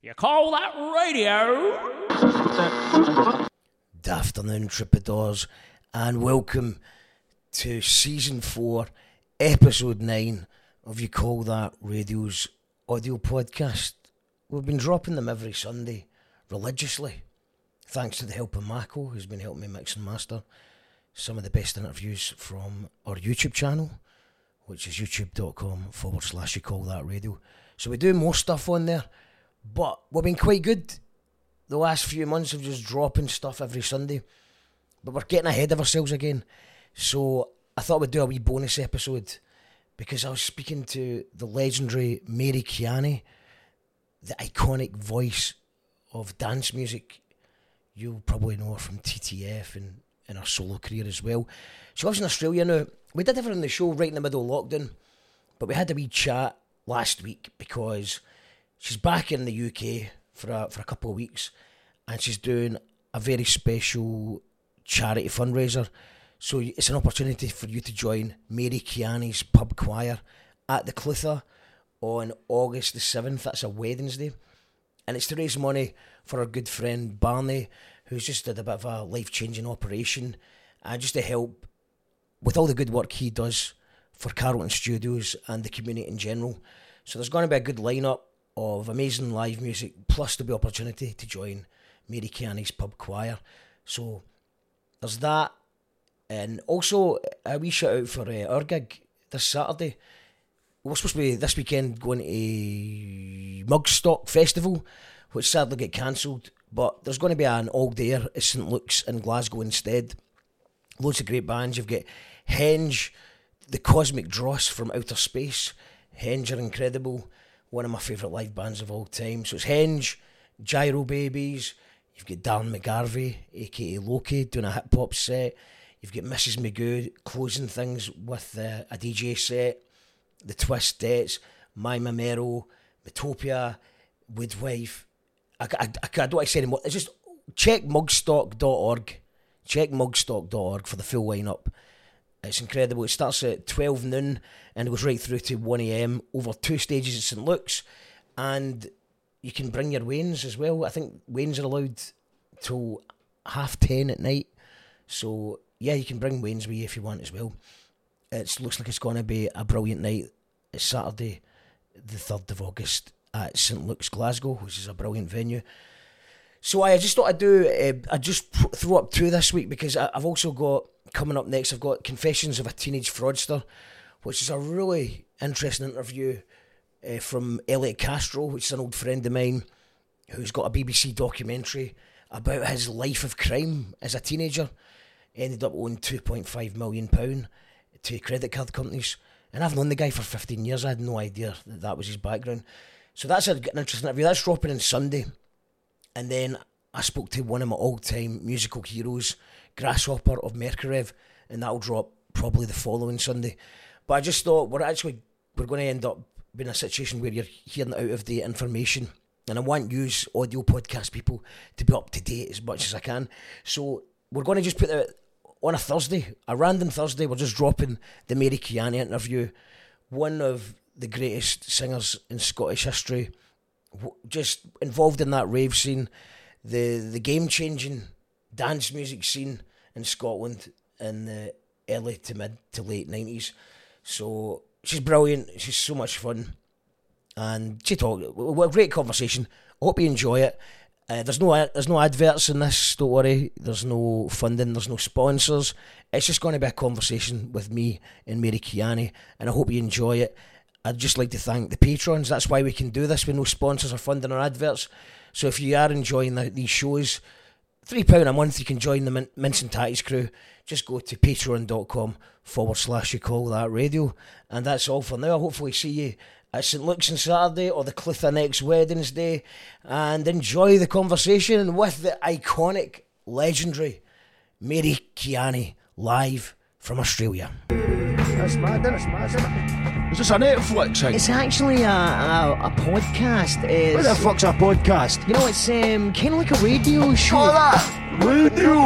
You call that radio? Good afternoon, Troubadours, and welcome to Season 4, Episode 9 of You Call That Radio's audio podcast. We've been dropping them every Sunday, religiously, thanks to the help of Mako, who's been helping me mix and master some of the best interviews from our YouTube channel, which is youtube.com/You Call That Radio. So we do more stuff on there, but we've been quite good the last few months of just dropping stuff every Sunday. But we're getting ahead of ourselves again. So I thought we'd do a wee bonus episode because I was speaking to the legendary Mary Kiani, the iconic voice of dance music. You'll probably know her from TTF and in her solo career as well. She lives in Australia now. We did have her on the show right in the middle of lockdown, but we had a wee chat last week because she's back in the UK for a couple of weeks, and she's doing a very special charity fundraiser. So it's an opportunity for you to join Mary Kiani's pub choir at the Clutha on August the 7th. That's a Wednesday. And it's to raise money for our good friend Barney, who's just had a bit of a life-changing operation, and just to help with all the good work he does for Carlton Studios and the community in general. So there's going to be a good lineup of amazing live music, plus there'll be opportunity to join Mary Kiani's pub choir. So there's that. And also a wee shout out for our gig this Saturday. We're supposed to be this weekend going to Mugstock Festival, which sadly got cancelled, but there's going to be an all-dayer at St Luke's in Glasgow instead. Loads of great bands. You've got Henge, the Cosmic Dross from Outer Space. Henge are incredible. One of my favourite live bands of all time. So it's Henge, Gyro Babies. You've got Darren McGarvey, aka Loki, doing a hip-hop set. You've got Mrs. Magoo closing things with a DJ set. The Twistettes, My Mamero, Metopia, Woodwife. I don't want to say anymore. It's just check mugstock.org. Check mugstock.org for the full lineup. It's incredible. It starts at 12 noon and it goes right through to 1 a.m. over 2 stages at St Luke's. And you can bring your wains as well. I think wains are allowed till 10:30 at night. So, yeah, you can bring wains with you if you want as well. It looks like it's going to be a brilliant night. It's Saturday, the 3rd of August at St Luke's, Glasgow, which is a brilliant venue. So I just thought I just throw up 2 this week because I've also got, coming up next, I've got Confessions of a Teenage Fraudster, which is a really interesting interview from Elliot Castro, which is an old friend of mine who's got a BBC documentary about his life of crime as a teenager. Ended up owing £2.5 million to credit card companies. And I've known the guy for 15 years. I had no idea that was his background. So that's an interesting interview. That's dropping on Sunday. And then I spoke to one of my all-time musical heroes, Grasshopper of Merkarev, and that'll drop probably the following Sunday. But I just thought we're going to end up being in a situation where you're hearing out-of-date information, and I want you, audio podcast people, to be up to date as much as I can. So we're going to just put it on a Thursday, a random Thursday. We're just dropping the Mary Kiani interview, one of the greatest singers in Scottish history, just involved in that rave scene, the game-changing dance music scene in Scotland in the early to mid to late 90s. So she's brilliant. She's so much fun. And she talked. What a great conversation. I hope you enjoy it. There's no adverts in this, don't worry. There's no funding, there's no sponsors. It's just going to be a conversation with me and Mary Kiani, and I hope you enjoy it. I'd just like to thank the patrons. That's why we can do this with no sponsors or funding or adverts. So if you are enjoying these shows, £3 a month, you can join the Mince and Tatties crew. Just go to patreon.com/You Call That Radio. And that's all for now. I'll hopefully see you at St Luke's on Saturday or the Clutha next Wednesday, and enjoy the conversation with the iconic, legendary Mary Kiani live from Australia. That's mad, isn't it? Is this a Netflix thing? It's actually a podcast. What the fuck's a podcast? You know, it's kind of like a radio show. Oh, that! Radio!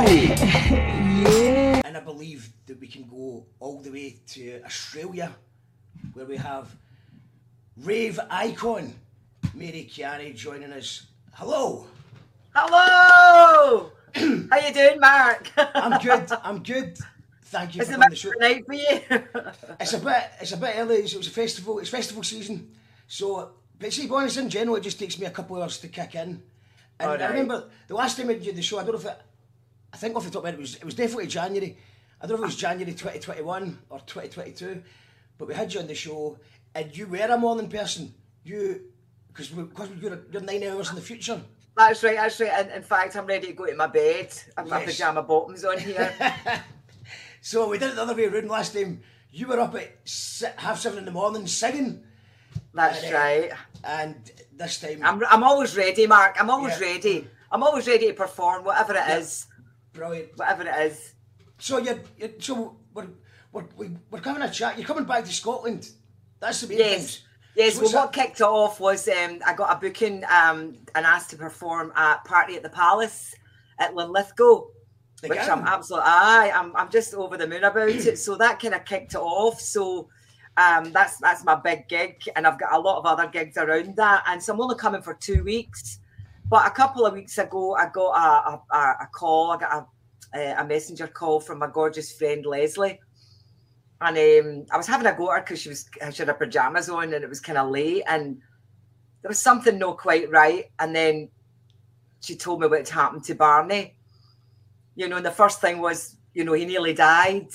Yeah. And I believe that we can go all the way to Australia, where we have rave icon Mary Kiani joining us. Hello. Hello! How you doing, Mark? I'm good. Thank you It's for a coming on the show. night for you. It's a bit early. It was a festival. It's festival season. So, but see, bonus in general, it just takes me a couple of hours to kick in. And Right. I remember the last time I did the show, I don't know if I think off the top of my head, it was definitely January. I don't know if it was January 2021 or 2022, but we had you on the show, and you were a morning person. Because you're 9 hours in the future. That's right. And in fact, I'm ready to go to my bed. I've my Yes. pyjama bottoms on here. So we did it the other way around last time. You were up at 7:30 in the morning singing. That's right. And this time, I'm always ready, Mark. I'm always Yeah. ready. I'm always ready to perform, whatever it is. brilliant. Whatever it is. So we're having a chat. You're coming back to Scotland. That's the main Yes. thing. Yes, So well, what's what kicked it off was I got a booking and asked to perform at Party at the Palace at Linlithgow, which Again? I'm just over the moon about it. So that kind of kicked it off. So that's my big gig, and I've got a lot of other gigs around that. And so I'm only coming for 2 weeks. But a couple of weeks ago, I got a call. I got a messenger call from my gorgeous friend Leslie. And I was having a go at her because she had her pajamas on and it was kind of late and there was something not quite right. And then she told me what had happened to Barney. You know, and the first thing was, you know, he nearly died.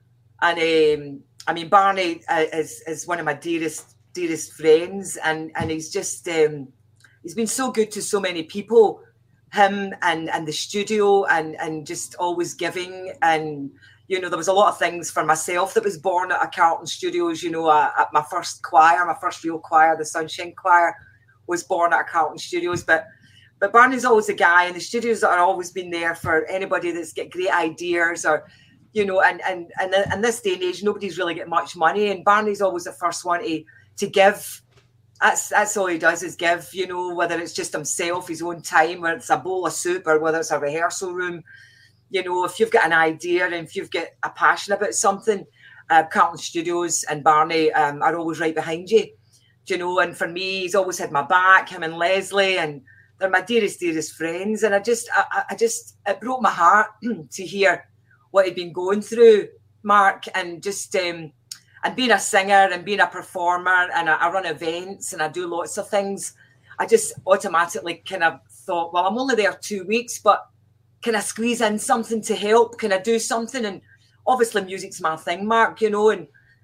And I mean, Barney is one of my dearest friends, and he's just he's been so good to so many people. Him and the studio and just always giving. And you know, there was a lot of things for myself that was born at a Carlton Studios. You know, at my first choir, my first real choir, the Sunshine Choir, was born at a Carlton Studios. But Barney's always a guy, and the studios that are always been there for anybody that's got great ideas, or you know, and in this day and age, nobody's really got much money, and Barney's always the first one to give. That's all he does is give. You know, whether it's just himself, his own time, whether it's a bowl of soup, or whether it's a rehearsal room. You know, if you've got an idea and if you've got a passion about something, Carlton Studios and Barney are always right behind you. Do you know, and for me, he's always had my back, him and Leslie, and they're my dearest friends. And I just, it broke my heart to hear what he'd been going through, Mark, and just, and being a singer and being a performer, and I run events and I do lots of things. I just automatically kind of thought, well, I'm only there 2 weeks, but can I squeeze in something to help? Can I do something? And obviously music's my thing, Mark, you know,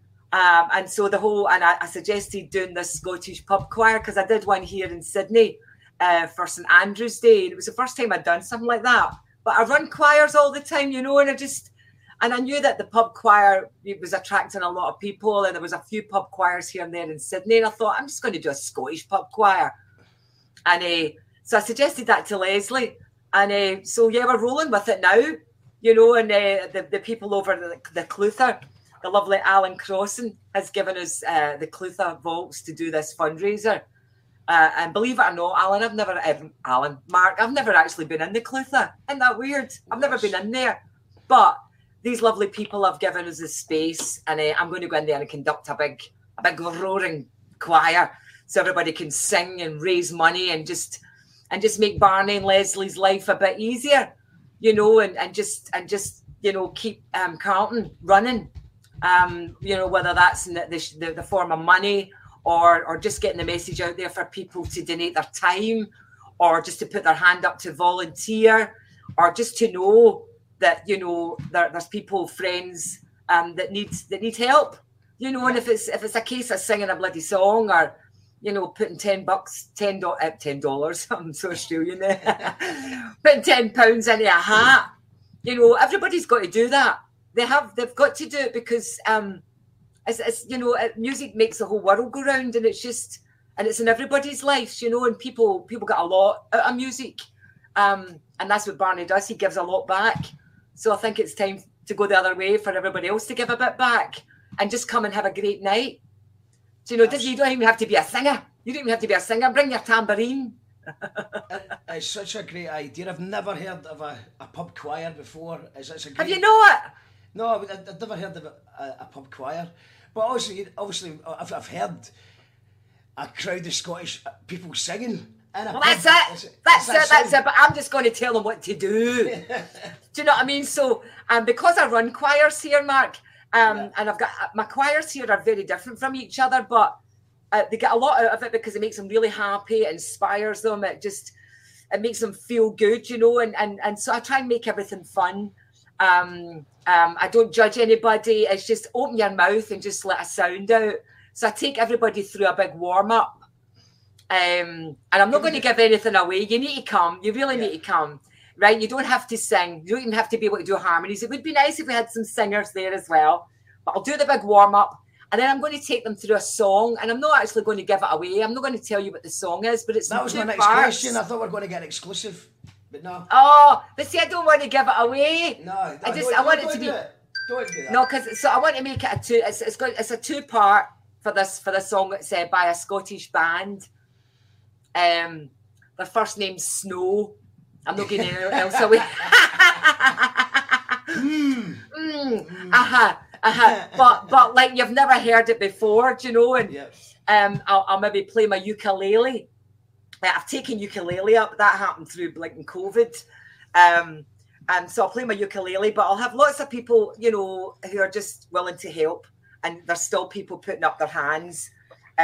and so I suggested doing this Scottish pub choir because I did one here in Sydney for St Andrew's Day. And it was the first time I'd done something like that. But I run choirs all the time, you know, and I knew that the pub choir was attracting a lot of people, and there was a few pub choirs here and there in Sydney. And I thought, I'm just going to do a Scottish pub choir. And so I suggested that to Leslie. And so, yeah, we're rolling with it now, you know, and the people over the Clutha, the lovely Alan Crossan, has given us the Clutha Vaults to do this fundraiser. And believe it or not, Mark, I've never actually been in the Clutha. Isn't that weird? I've never been in there. But these lovely people have given us this space, and I'm going to go in there and conduct a big roaring choir so everybody can sing and raise money and just make Barney and Leslie's life a bit easier, you know, and just you know, keep Carlton running, you know, whether that's in the form of money or just getting the message out there for people to donate their time, or just to put their hand up to volunteer, or just to know that, you know, there's people, friends that need help, you know. And if it's a case of singing a bloody song, or you know, putting $10, $10. I'm so Australian there. Putting £10 into a hat. You know, everybody's got to do that. They've got to do it because it's you know, music makes the whole world go round, and it's in everybody's lives, you know, and people get a lot out of music. And that's what Barney does. He gives a lot back. So I think it's time to go the other way for everybody else to give a bit back and just come and have a great night. You know, you don't even have to be a singer. You don't even have to be a singer. Bring your tambourine. It's such a great idea. I've never heard of a pub choir before. Have you not? No, I've never heard of a pub choir. But obviously, I've heard a crowd of Scottish people singing. Well, that's it. That's it. But I'm just going to tell them what to do. Do you know what I mean? So, because I run choirs here, Mark, and I've got my choirs here are very different from each other, but they get a lot out of it because it makes them really happy, it inspires them, it makes them feel good, you know, and so I try and make everything fun. I don't judge anybody. It's just open your mouth and just let a sound out. So I take everybody through a big warm up. And I'm not going to give anything away. You need to come. You really need to come, right? You don't have to sing. You don't even have to be able to do harmonies. It would be nice if we had some singers there as well. But I'll do the big warm up, and then I'm going to take them through a song. And I'm not actually going to give it away. I'm not going to tell you what the song is, but it's that was my next parts. question. I thought we were going to get an exclusive, but no. Oh, but see, I don't want to give it away. No, I want it to be. Don't do that. No, because I want to make it a two. It's a 2-part for this song. It's by a Scottish band. Their first name's Snow. I'm not getting anything else away. But like you've never heard it before, do you know? And I'll maybe play my ukulele. I've taken ukulele up. That happened through blinking COVID. And so I'll play my ukulele, but I'll have lots of people, you know, who are just willing to help, and there's still people putting up their hands.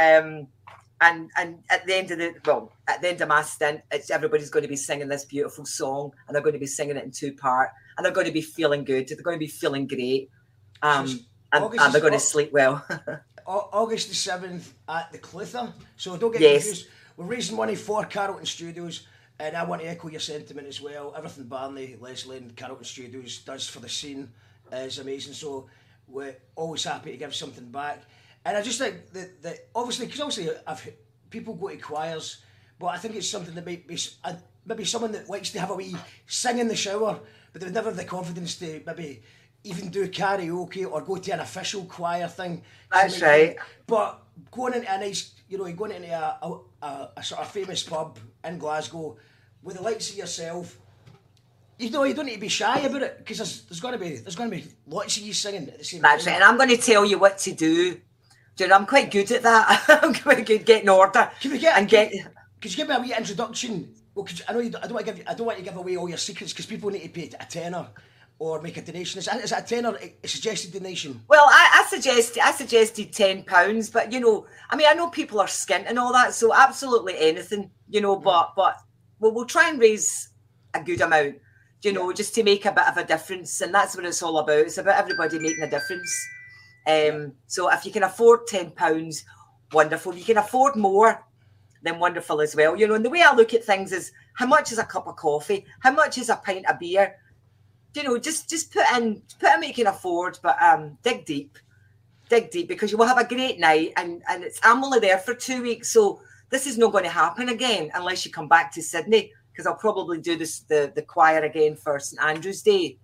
And at the end of my stint, everybody's going to be singing this beautiful song, and they're going to be singing it in 2-part, and they're going to be feeling good. They're going to be feeling great, and they're going to sleep well. August the 7th at the Clutha. So don't get confused. We're raising money for Carlton Studios, and I want to echo your sentiment as well. Everything Barney, Leslie, and Carlton Studios does for the scene is amazing. So we're always happy to give something back. And I just think that obviously people go to choirs, but I think it's something that might be maybe someone that likes to have a wee sing in the shower, but they would never have the confidence to maybe even do karaoke or go to an official choir thing. That's right. But going into a nice, you know, going into a sort of famous pub in Glasgow with the likes of yourself, you know, you don't need to be shy about it, because there's going to be lots of you singing at the same time. That's right, and I'm going to tell you what to do. Do you know, I'm quite good at that. I'm quite good getting order. Could you give me a wee introduction? Well, I know I don't want to give away all your secrets, because people need to pay a tenner or make a donation. Is it a tenner? A suggested donation? Well, I suggested £10, but you know, I mean, I know people are skint and all that, so absolutely anything, you know. But we'll try and raise a good amount, you know, just to make a bit of a difference, and that's what it's all about. It's about everybody making a difference. So if you can afford £10, wonderful. If you can afford more, then wonderful as well. You know, and the way I look at things is, how much is a cup of coffee? How much is a pint of beer? You know, just put in what you can afford, but dig deep, because you will have a great night. And I'm only there for 2 weeks, so this is not going to happen again unless you come back to Sydney, because I'll probably do the choir again for St Andrew's Day.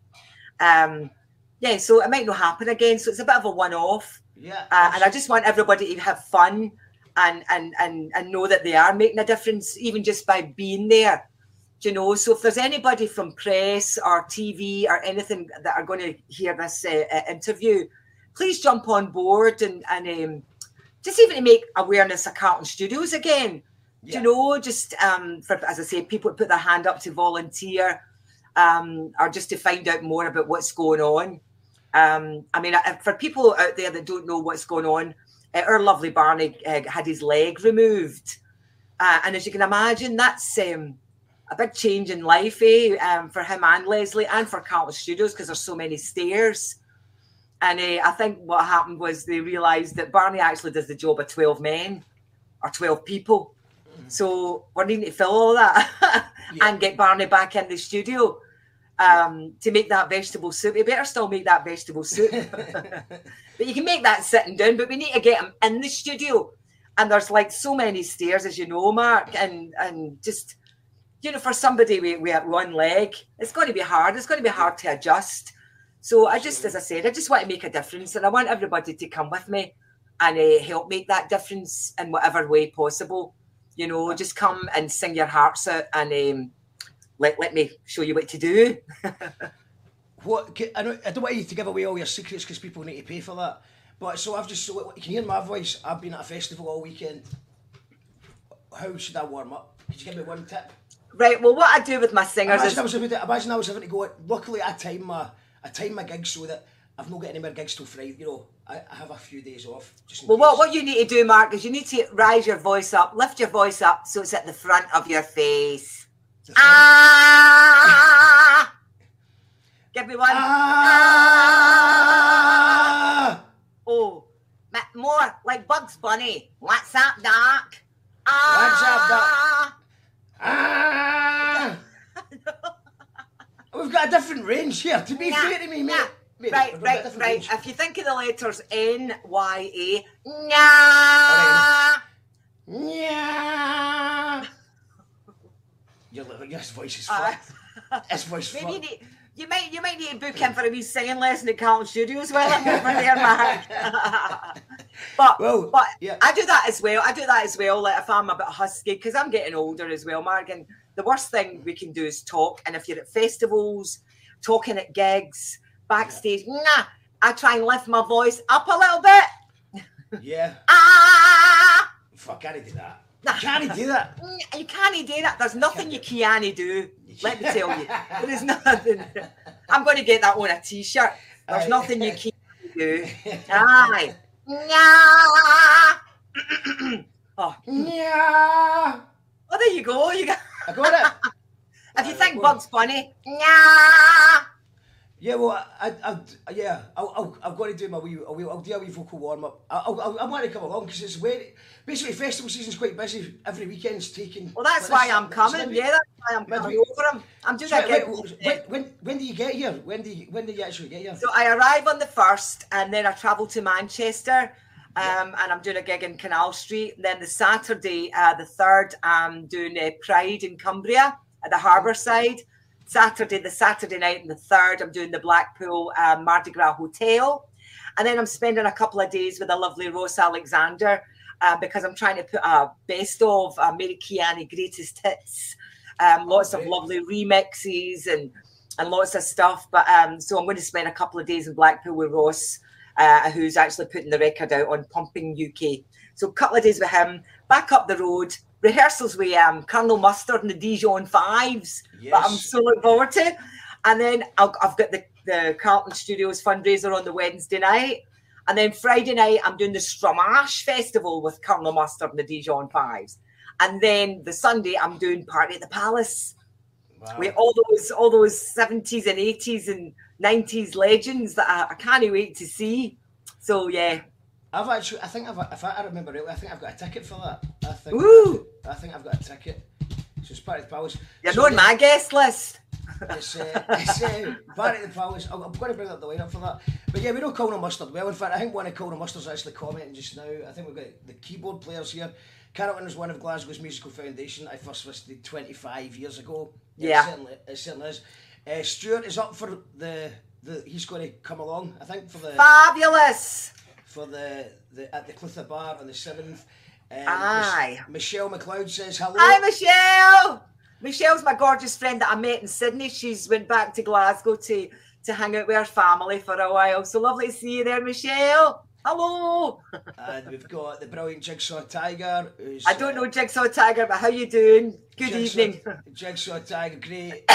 Yeah, so it might not happen again. So it's a bit of a one-off. Yeah. And I just want everybody to have fun and know that they are making a difference, even just by being there. Do you know? So if there's anybody from press or TV or anything that are going to hear this interview, please jump on board and just even to make awareness of Carlton Studios again. Yeah. Do you know? Just for, as I say, people put their hand up to volunteer or just to find out more about what's going on. I mean, for people out there that don't know what's going on, our lovely Barney had his leg removed. And as you can imagine, that's a big change in life for him and Leslie, and for Carlton Studios, because there's so many stairs. And I think what happened was they realised that Barney actually does the job of 12 men or 12 people. So we're needing to fill all that and get Barney back in the studio. To make that vegetable soup. You better still make that vegetable soup. But you can make that sitting down, but we need to get him in the studio. And there's like so many stairs, as you know, Mark, and just, you know, for somebody with one leg, it's going to be hard. It's going to be hard to adjust. So I just, as I said, I just want to make a difference, and I want everybody to come with me and help make that difference in whatever way possible. You know, just come and sing your hearts out, and let me show you what to do. I don't want you to give away all your secrets, because people need to pay for that. But so you can hear my voice. I've been at a festival all weekend, how should I warm up? Could you give me one tip? Right. Well, what I do with my singers Imagine I was having to go. Luckily, I time my gigs so that I've not got any more gigs till Friday. You know, I have a few days off. Well, what you need to do, Mark, is you need to rise your voice up, lift your voice up so it's at the front of your face. Ah! Give me one. Ah! Oh, more like Bugs Bunny. What's up, Doc? What's up, Doc? Ah! We've got a different range here. To be fair to me, mate. Right. If you think of the letters N-Y-A, nya. Nya. Your voice is fucked. His voice is fucked. You might need to book in for a wee singing lesson at Carlton Studios while I'm over there, Mark. but yeah. I do that as well. Like if I'm a bit husky, because I'm getting older as well, Mark. And the worst thing we can do is talk. And if you're at festivals, talking at gigs, backstage, I try and lift my voice up a little bit. Yeah. Fuck, can't do that. Can't do that. You can't do that. There's nothing you can't do. Let me tell you. There is nothing. I'm going to get that on a t-shirt. There's nothing you can't do. Aye. Oh, there you go. I got it. If you think Bugs Bunny, yeah, well, I've got to do I'll do a wee vocal warm up. I want to come along because it's basically festival season's quite busy. Every weekend's taken. Well, that's why I'm coming. Yeah, that's why I'm coming over them. I'm doing a gig. When do you get here? When do you actually get here? So I arrive on the 1st, and then I travel to Manchester, and I'm doing a gig in Canal Street. And then the Saturday, the 3rd, I'm doing Pride in Cumbria at the Harbour side. The Saturday night and the 3rd, I'm doing the Blackpool Mardi Gras Hotel. And then I'm spending a couple of days with the lovely Ross Alexander because I'm trying to put a best of Mary Kiani greatest hits, lots of lovely remixes and lots of stuff. But so I'm going to spend a couple of days in Blackpool with Ross, who's actually putting the record out on Pumping UK. So a couple of days with him, back up the road, rehearsals with Colonel Mustard and the Dijon Fives, that I'm so looking forward to. And then I've got the Carlton Studios fundraiser on the Wednesday night. And then Friday night, I'm doing the Stramash Festival with Colonel Mustard and the Dijon Fives. And then the Sunday, I'm doing Party at the Palace. Wow. With all those 70s and 80s and 90s legends that I can't wait to see. So, yeah. If I remember rightly, I think I've got a ticket for that. I think I've got a ticket. So it's Party at the Palace. You're not on my guest list. It's Party at the Palace. I'm going to bring up the lineup for that. But yeah, we know Colonel Mustard well. In fact, I think one of Colonel Mustard's actually commenting just now. I think we've got the keyboard players here. Carlton is one of Glasgow's musical foundation. I first visited 25 years ago. Yeah. It certainly is. Stuart is up for he's going to come along, I think, for the... Fabulous! For the at the Clutha Bar on the 7th. Aye. Michelle McLeod says hello. Hi, Michelle! Michelle's my gorgeous friend that I met in Sydney. She's went back to Glasgow to hang out with her family for a while. So lovely to see you there, Michelle. Hello. And we've got the brilliant Jigsaw Tiger. I don't know Jigsaw Tiger, but how you doing? Good evening. Jigsaw Tiger, great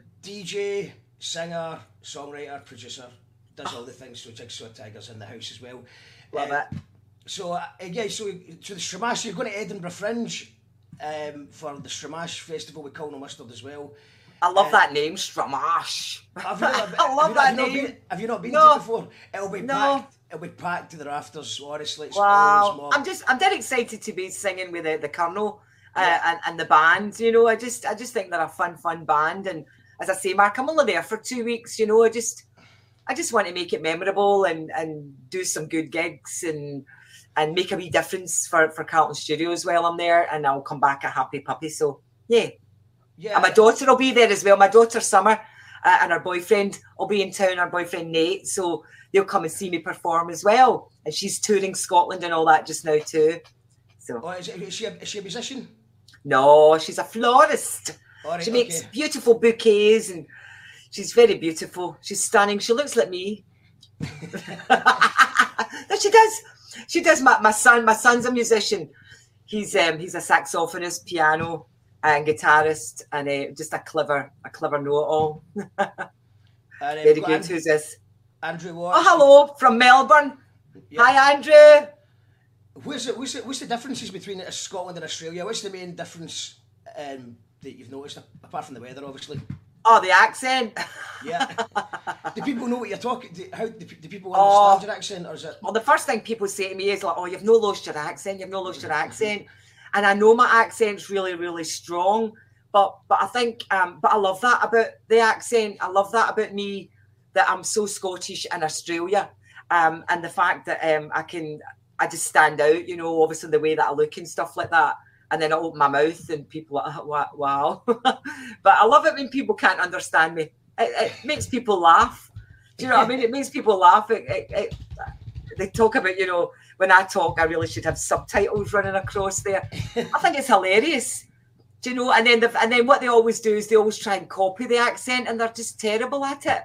DJ, singer, songwriter, producer. Does all the things. So Jigsaw Tiger's in the house as well. Love it. So so the Stramash, you're going to Edinburgh Fringe for the Stramash Festival with Colonel Mustard as well. I love that name, Stramash. I love that name. Have you not been to it before? It'll be packed. It'll be packed to the rafters. Honestly, it's wow. I'm dead excited to be singing with the Colonel and the band. You know, I just think they're a fun band. And as I say, Mark, I'm only there for 2 weeks. You know, I just want to make it memorable and do some good gigs and make a wee difference for Carlton Studios while I'm there, and I'll come back a happy puppy. So yeah. And my daughter will be there as well. My daughter Summer and her boyfriend will be in town. Her boyfriend Nate, so they'll come and see me perform as well. And she's touring Scotland and all that just now too. So is she a musician? No, she's a florist. Right, she makes beautiful bouquets and she's very beautiful. She's stunning. She looks like me. No, she does. She does. My son's a musician. He's a saxophonist, piano, and guitarist, and just a clever know-it-all. Very good. Who's this? Andrew Watts. Oh, hello from Melbourne. Yeah. Hi, Andrew. What's the differences between Scotland and Australia? What's the main difference that you've noticed, apart from the weather, obviously? Oh, the accent. Yeah. Do people know what you're talking? Do people understand your accent, or is it? Well, the first thing people say to me is like, "Oh, you've no lost your accent. You've no lost your accent." And I know my accent's really, really strong, but I think, but I love that about the accent. I love that about me, that I'm so Scottish in Australia, and the fact that I just stand out. You know, obviously the way that I look and stuff like that. And then I open my mouth and people are like, wow. But I love it when people can't understand me. It makes people laugh. Do you know what I mean? It makes people laugh. They talk about, you know, when I talk, I really should have subtitles running across there. I think it's hilarious. Do you know? And then what they always do is they always try and copy the accent, and they're just terrible at it.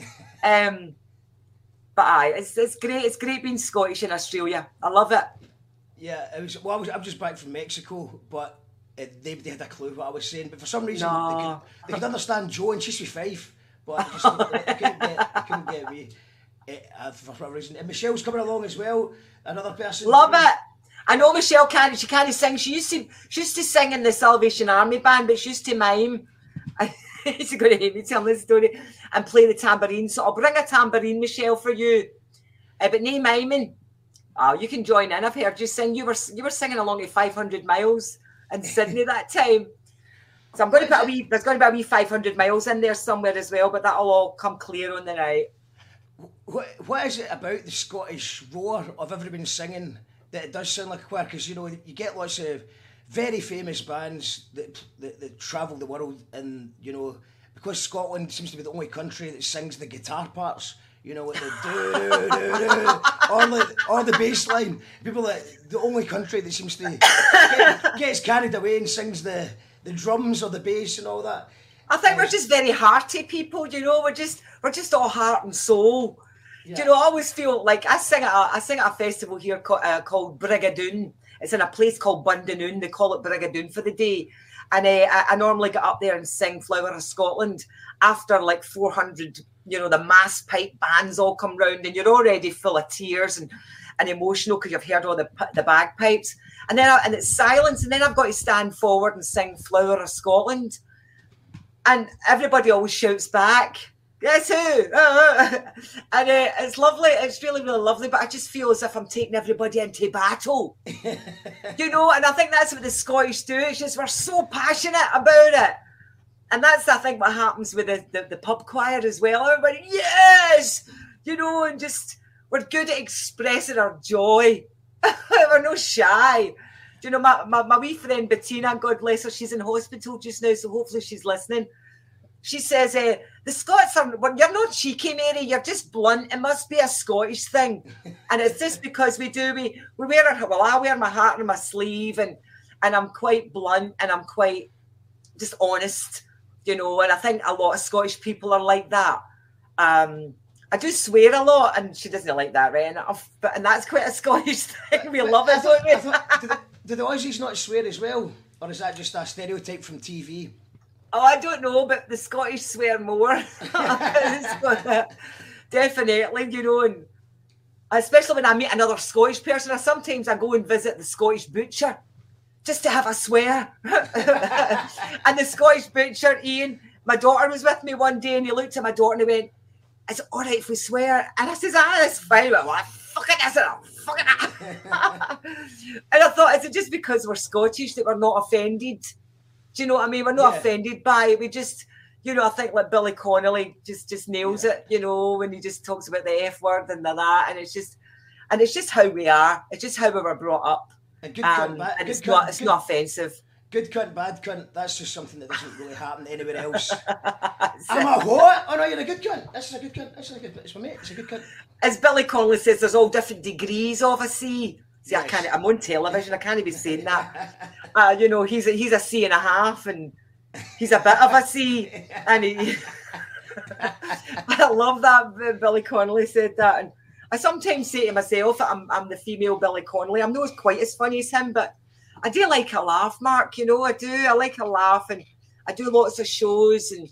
But it's great. It's great being Scottish in Australia. I love it. Yeah, it was. Well, I'm just back from Mexico, but they had a clue what I was saying. But for some reason, they could understand Joe and she's 5, but they couldn't get me for some reason. And Michelle's coming along as well, another person. Love it. I know Michelle can't. She can't sing. She used to sing in the Salvation Army band, but she used to mime. She's going to hate me telling this story, and play the tambourine. So I'll bring a tambourine, Michelle, for you, but no miming. Oh, you can join in. I've heard you sing. You were singing along at 500 miles in Sydney that time. So I'm going to put there's going to be a wee 500 miles in there somewhere as well, but that'll all come clear on the night. What is it about the Scottish roar of everyone singing that it does sound like a choir? Because, you know, you get lots of very famous bands that travel the world, and, you know, because Scotland seems to be the only country that sings the guitar parts. You know, what the or the bass line. People the only country that seems to gets carried away and sings the drums or the bass and all that. I think we're just very hearty people, you know. We're just all heart and soul. Yeah. Do you know? I always feel like I sing at a festival here called Brigadoon. It's in a place called Bundonoon. They call it Brigadoon for the day. And I normally get up there and sing Flower of Scotland after like 400, you know, the mass pipe bands all come round, and you're already full of tears and emotional because you've heard all the bagpipes. And then it's silence, and then I've got to stand forward and sing Flower of Scotland. And everybody always shouts back, "Guess who?" And it's lovely. It's really, really lovely. But I just feel as if I'm taking everybody into battle. You know, and I think that's what the Scottish do. It's just we're so passionate about it. And that's, I think, what happens with the pub choir as well. Everybody, yes! You know, and just, we're good at expressing our joy. We're no shy. You know, my wee friend Bettina, God bless her, she's in hospital just now, so hopefully she's listening. She says, the Scots are, well, you're not cheeky, Mary, you're just blunt. It must be a Scottish thing. And it's just because we wear I wear my heart on my sleeve, and I'm quite blunt, and I'm quite just honest, you know, and I think a lot of Scottish people are like that. I do swear a lot, and she doesn't like that, right? And that's quite a Scottish thing. We love it, don't we? Do the Aussies not swear as well? Or is that just a stereotype from TV? Oh, I don't know, but the Scottish swear more. Definitely, you know, and especially when I meet another Scottish person, sometimes I go and visit the Scottish butcher just to have a swear. And the Scottish butcher, Ian, my daughter was with me one day, and he looked at my daughter and he went, "Is it all right if we swear?" And I says, "That's fine." Well, I fucking is it? Fucking And I thought, is it just because we're Scottish that we're not offended? Do you know what I mean? We're not offended by it. We just, you know, I think like Billy Connolly just nails it, you know, when he just talks about the F word and that, and it's just how we are. It's just how we were brought up. And good cunt, bad, and good it's cunt, not offensive. Good cunt, bad cunt. That's just something that doesn't really happen anywhere else. I'm a what? Oh no, you're a good cunt. This is a good cunt. This is a good cunt. It's my mate. It's a good cunt. As Billy Connolly says, there's all different degrees of a C. See, yes. I'm on television. I can't be saying that. You know, he's a C and a half, and he's a bit of a C. And I love that Billy Connolly said that. And I sometimes say to myself that I'm the female Billy Connolly. I'm not quite as funny as him, but I do like a laugh, Mark. You know, I do. I like a laugh, and I do lots of shows, and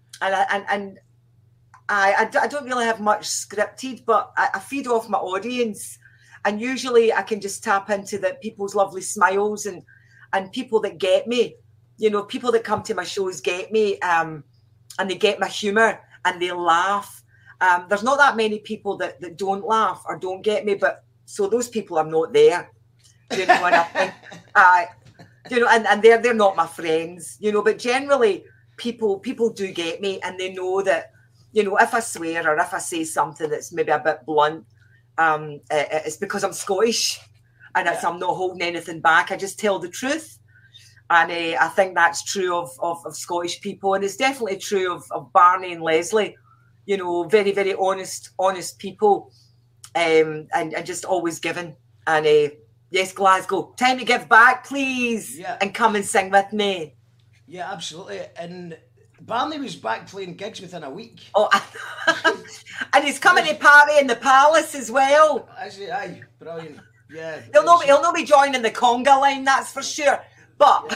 I don't really have much scripted, but I feed off my audience, and usually I can just tap into the people's lovely smiles and people that get me. You know, people that come to my shows get me, and they get my humour and they laugh. There's not that many people that don't laugh or don't get me, but so those people are not there. You know, and I think, you know, and they're not my friends. You know, but generally people do get me, and they know that. You know, if I swear or if I say something that's maybe a bit blunt, it's because I'm Scottish, and I'm not holding anything back. I just tell the truth, and I think that's true of Scottish people, and it's definitely true of Barney and Leslie. You know, very, very honest people, and just always giving. And yes, Glasgow, time to give back, please, and come and sing with me. Yeah, absolutely. And Barney was back playing gigs within a week. Oh, and he's coming to party in the Palace as well. Aye, brilliant. Yeah, he'll not be joining the conga line, that's for sure. But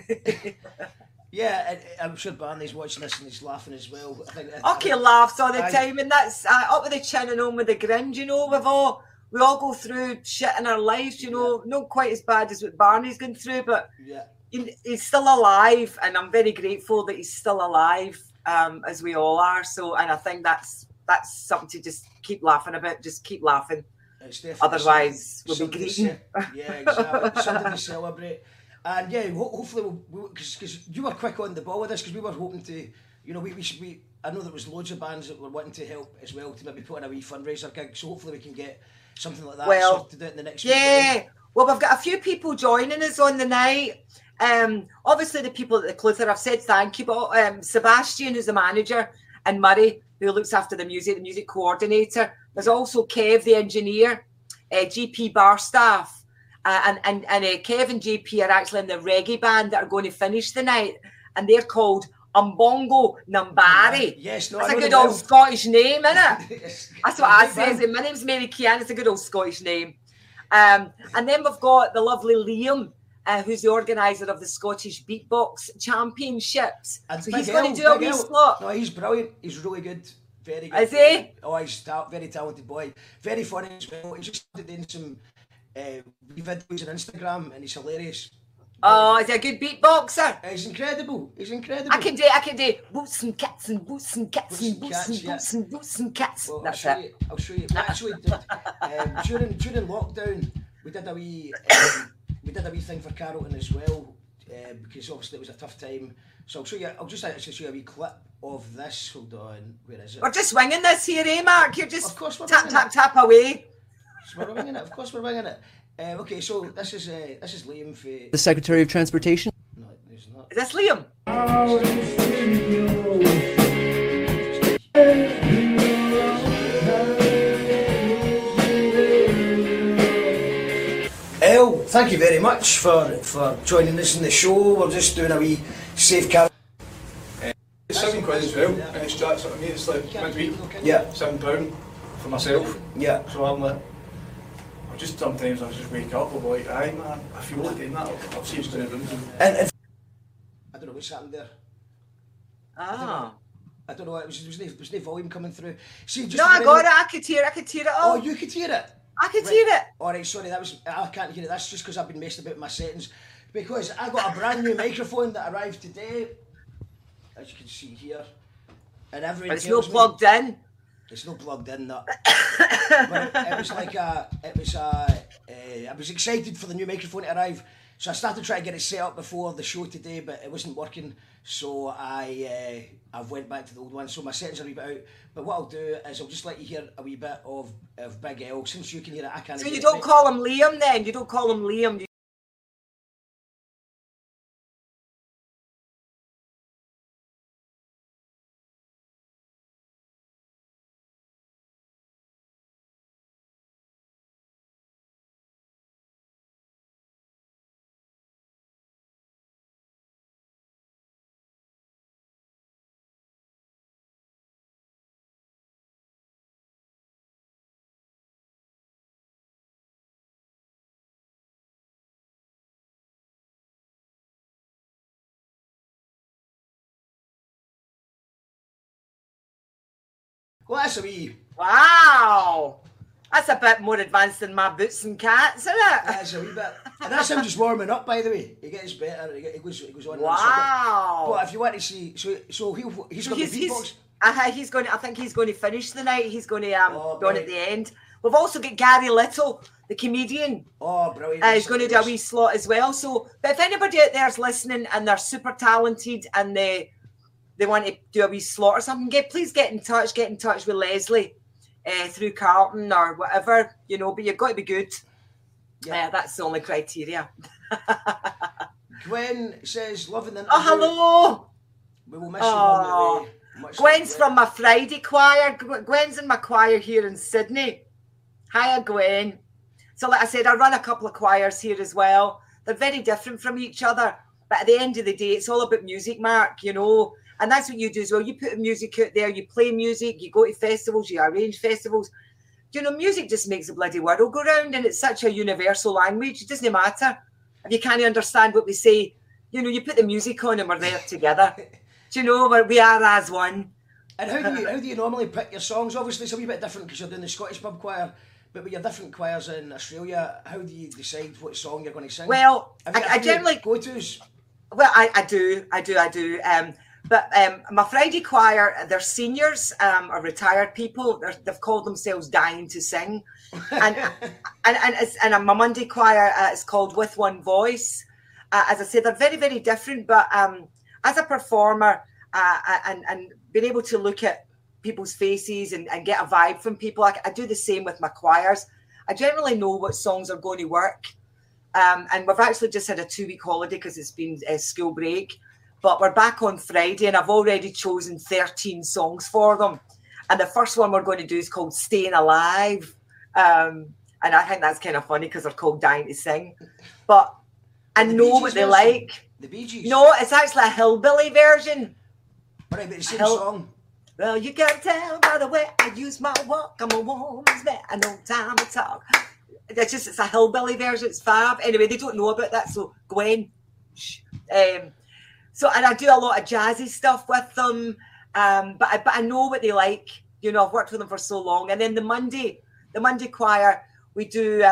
yeah, I'm sure Barney's watching this and he's laughing as well. He laughs all the time, and that's up with the chin and on with the grin. You know, we all go through shit in our lives. You know, not quite as bad as what Barney's going through, but he's still alive, and I'm very grateful that he's still alive, as we all are. So, and I think that's something to just keep laughing about. Just keep laughing. Otherwise, we'll be grieving. Yeah, exactly. Something to celebrate. And yeah, hopefully because you were quick on the ball with this, because we were hoping to, you know, we I know there was loads of bands that were wanting to help as well to maybe put in a wee fundraiser gig. So hopefully we can get something like that sorted out in the next week. Yeah. Well, we've got a few people joining us on the night. Obviously the people at the Cluther, I've said thank you, but Sebastian, who's the manager, and Murray, who looks after the music coordinator. There's also Kev, the engineer, GP bar staff, and Kev and GP are actually in the reggae band that are going to finish the night, and they're called Umbongo Nambari. Yes, no, that's a good old Scottish name, isn't it? That's what I say. My name's Mary Keane. It's a good old Scottish name. And then we've got the lovely Liam, who's the organiser of the Scottish Beatbox Championships. And so he's going to do a wee slot. No, he's brilliant. He's really good. Very good. Is he? Oh, he's very talented boy. Very funny as well. He's just started doing some videos on Instagram, and he's hilarious. Oh, he's a good beatboxer. He's incredible. I can do boots and cats and boots and cats and boots and cats. Well, that's it. I'll show you. We actually did during lockdown. We did a wee thing for Carrollton as well, because obviously it was a tough time. So I'll show you. I'll just actually show you a wee clip of this. Hold on. Where is it? We're just winging this here, Mark? You're just of course we're tap away. We're winging it. Of course we're winging it. Okay, so this is Liam for the Secretary of Transportation. No, it's not. Is this Liam? El, thank you very much for joining us in the show. We're just doing a wee safe car. £7 as well. It's Jack's what I mean. It's like midweek. Yeah. £7 for myself. Yeah. So I'm like, just sometimes I just wake up, I'll be like, aye man, I feel like doing that. I've seen doing rooms. And I don't know what's happened there. Ah. I don't know. It was no volume coming through. See, just no, I got it. I could hear it all. Oh, you could hear it. I could hear it. Alright, sorry, I can't hear it. That's just because I've been messing about my settings. Because I got a brand new microphone that arrived today, as you can see here. And everyone it's not plugged in. It's not plugged in, that. But it was like I was excited for the new microphone to arrive, so I started trying to get it set up before the show today, but it wasn't working. So I've went back to the old one. So my settings are a wee bit out. But what I'll do is I'll just let you hear a wee bit of Big L. Since you can hear it, I can't. So you don't call him Liam then? You don't call him Liam? Well, that's a wee. Wow. That's a bit more advanced than my Boots and Cats, isn't it? That's a wee bit. And that's him just warming up, by the way. He gets better. He goes on. Wow. But if you want to see, so he's got the beatbox. I think he's going to finish the night. He's going to go on at the end. We've also got Gary Little, the comedian. Oh, brilliant! He's going to do a wee slot as well. So, but if anybody out there is listening and they're super talented and they want to do a wee slot or something, please get in touch. Get in touch with Leslie through Carlton or whatever, you know. But you've got to be good. Yeah, that's the only criteria. Gwen says, "Loving the interview." Oh, hello. We will miss you on the way. Gwen's from my Friday choir. Gwen's in my choir here in Sydney. Hiya, Gwen. So like I said, I run a couple of choirs here as well. They're very different from each other. But at the end of the day, it's all about music, Mark, you know. And that's what you do as well. You put music out there, you play music, you go to festivals, you arrange festivals. You know, music just makes the bloody world go round, and it's such a universal language. It doesn't matter if you can't understand what we say. You know, you put the music on and we're there together. Do you know, we are as one. And how do you normally pick your songs? Obviously, it's a wee bit different because you're doing the Scottish pub choir, but with your different choirs in Australia, how do you decide what song you're going to sing? Well, I generally go-tos. Well, I do. But my Friday choir, they're seniors or retired people. They've called themselves Dying to Sing, and my Monday choir is called With One Voice. As I said, they're very, very different. But as a performer and being able to look at people's faces and get a vibe from people, I do the same with my choirs. I generally know what songs are going to work. And we've actually just had a 2-week holiday because it's been school break. But we're back on Friday and I've already chosen 13 songs for them. And the first one we're going to do is called Staying Alive. And I think that's kind of funny because they're called Dying to Sing. But I know what they like. The Bee Gees? No, it's actually a hillbilly version. Right, but the same song. Well, you can tell by the way I use my walk. I'm a woman's man. I know time to talk. It's a hillbilly version. It's fab. Anyway, they don't know about that. So Gwen. So, and I do a lot of jazzy stuff with them. But I know what they like. You know, I've worked with them for so long. And then the Monday choir, we do.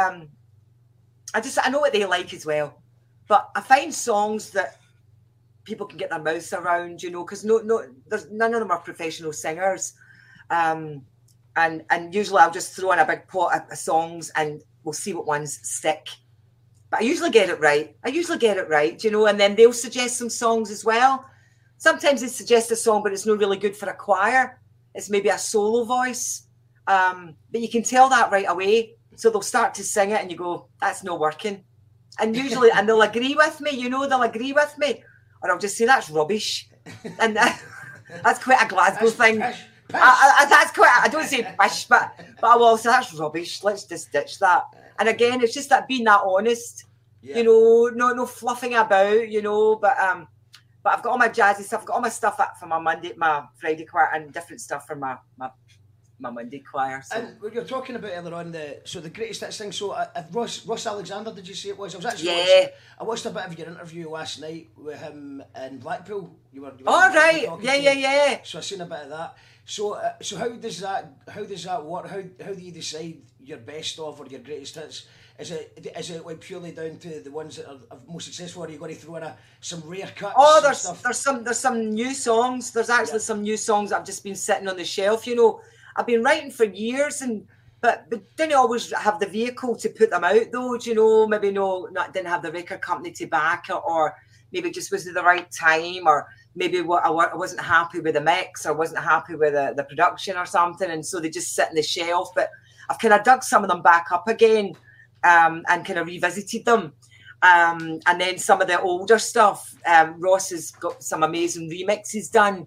I know what they like as well. But I find songs that people can get their mouths around, you know, because there's none of them are professional singers. And usually I'll just throw in a big pot of songs and we'll see what ones stick. But I usually get it right. You know, and then they'll suggest some songs as well. Sometimes they suggest a song, but it's not really good for a choir. It's maybe a solo voice. But you can tell that right away. So they'll start to sing it and you go, that's not working. And usually, and they'll agree with me, you know, Or I'll just say, that's rubbish. And that's quite a Glasgow thing. Pish. That's quite, I don't say pish, but I will say, that's rubbish. Let's just ditch that. And again, it's just that being that honest, you know, no fluffing about, you know, but I've got all my jazzy stuff, I've got all my stuff for my Friday choir and different stuff for my Monday choir. So. And when you're talking about earlier on the greatest hits thing, so Ross Alexander, did you say it was? I was actually I watched a bit of your interview last night with him in Blackpool. You were right. Yeah. So I seen a bit of that. So how does that work? How do you decide your best of or your greatest hits? Is it like purely down to the ones that are most successful, or are you going to throw in some rare cuts? Oh, there's some new songs. There's actually some new songs that have just been sitting on the shelf. You know, I've been writing for years, but didn't always have the vehicle to put them out though. Do you know, maybe didn't have the record company to back it, or maybe it just wasn't the right time, or maybe I wasn't happy with the mix, or wasn't happy with the production or something, and so they just sit on the shelf. But I've kind of dug some of them back up again. And kind of revisited them. And then some of the older stuff, Ross has got some amazing remixes done.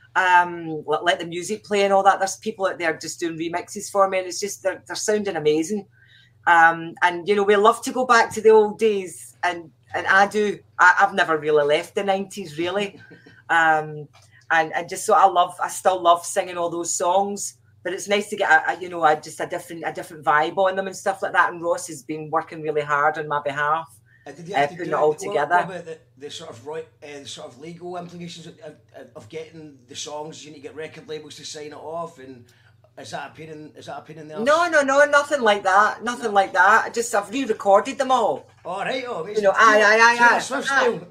Let the music play and all that. There's people out there just doing remixes for me, and it's just they're sounding amazing. And you know, we love to go back to the old days, and I do. I've never really left the 90s, really. And just so I still love singing all those songs. But it's nice to get a different vibe on them and stuff like that. And Ross has been working really hard on my behalf, putting it all together. What about the sort of legal implications of getting the songs? You need to get record labels to sign it off, and Is that a pain in the arse? No, nothing like that. Nothing like that. I've re-recorded them all. All right, You know, aye. Swift style.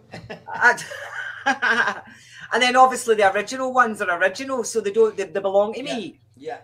And then obviously the original ones are original, so they belong to me. Yeah.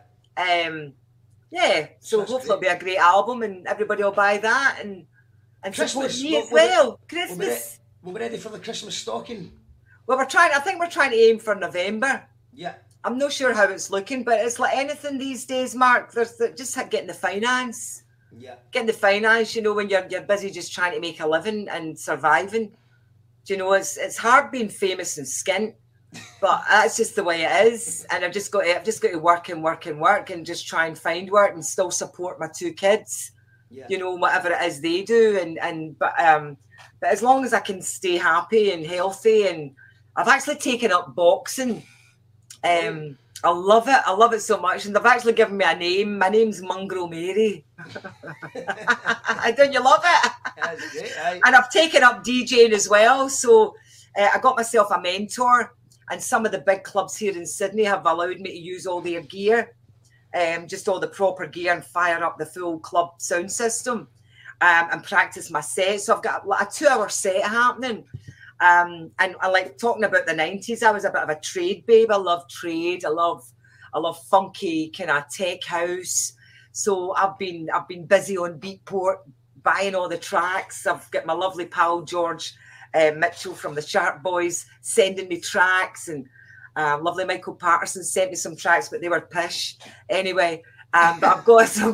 Yeah. So That's hopefully great. it'll be a great album, and everybody will buy that and support Christmas me as well. We'll Christmas. be ready for the Christmas stocking. Well, I think we're trying to aim for November. Yeah. I'm not sure how it's looking, but it's like anything these days, Mark. There's just getting the finance. Yeah. Getting the finance, you know, when you're busy just trying to make a living and surviving. Do you know, it's hard being famous and skint, but that's just the way it is. And I've just got to work and just try and find work and still support my 2 kids. Yeah. You know, whatever it is they do, but as long as I can stay happy and healthy, and I've actually taken up boxing. I love it so much, and they've actually given me a name. My name's Mongrel Mary. Don't you love it? That's great, aye. And I've taken up DJing as well, so I got myself a mentor, and some of the big clubs here in Sydney have allowed me to use all their gear, just all the proper gear, and fire up the full club sound system, and practice my set. So I've got a 2-hour set happening. And I like talking about the 90s. I was a bit of a trade babe. I love trade. I love funky kind of tech house. So I've been busy on Beatport buying all the tracks. I've got my lovely pal George Mitchell from the Sharp Boys sending me tracks, and lovely Michael Patterson sent me some tracks, but they were pish anyway. But I've got some.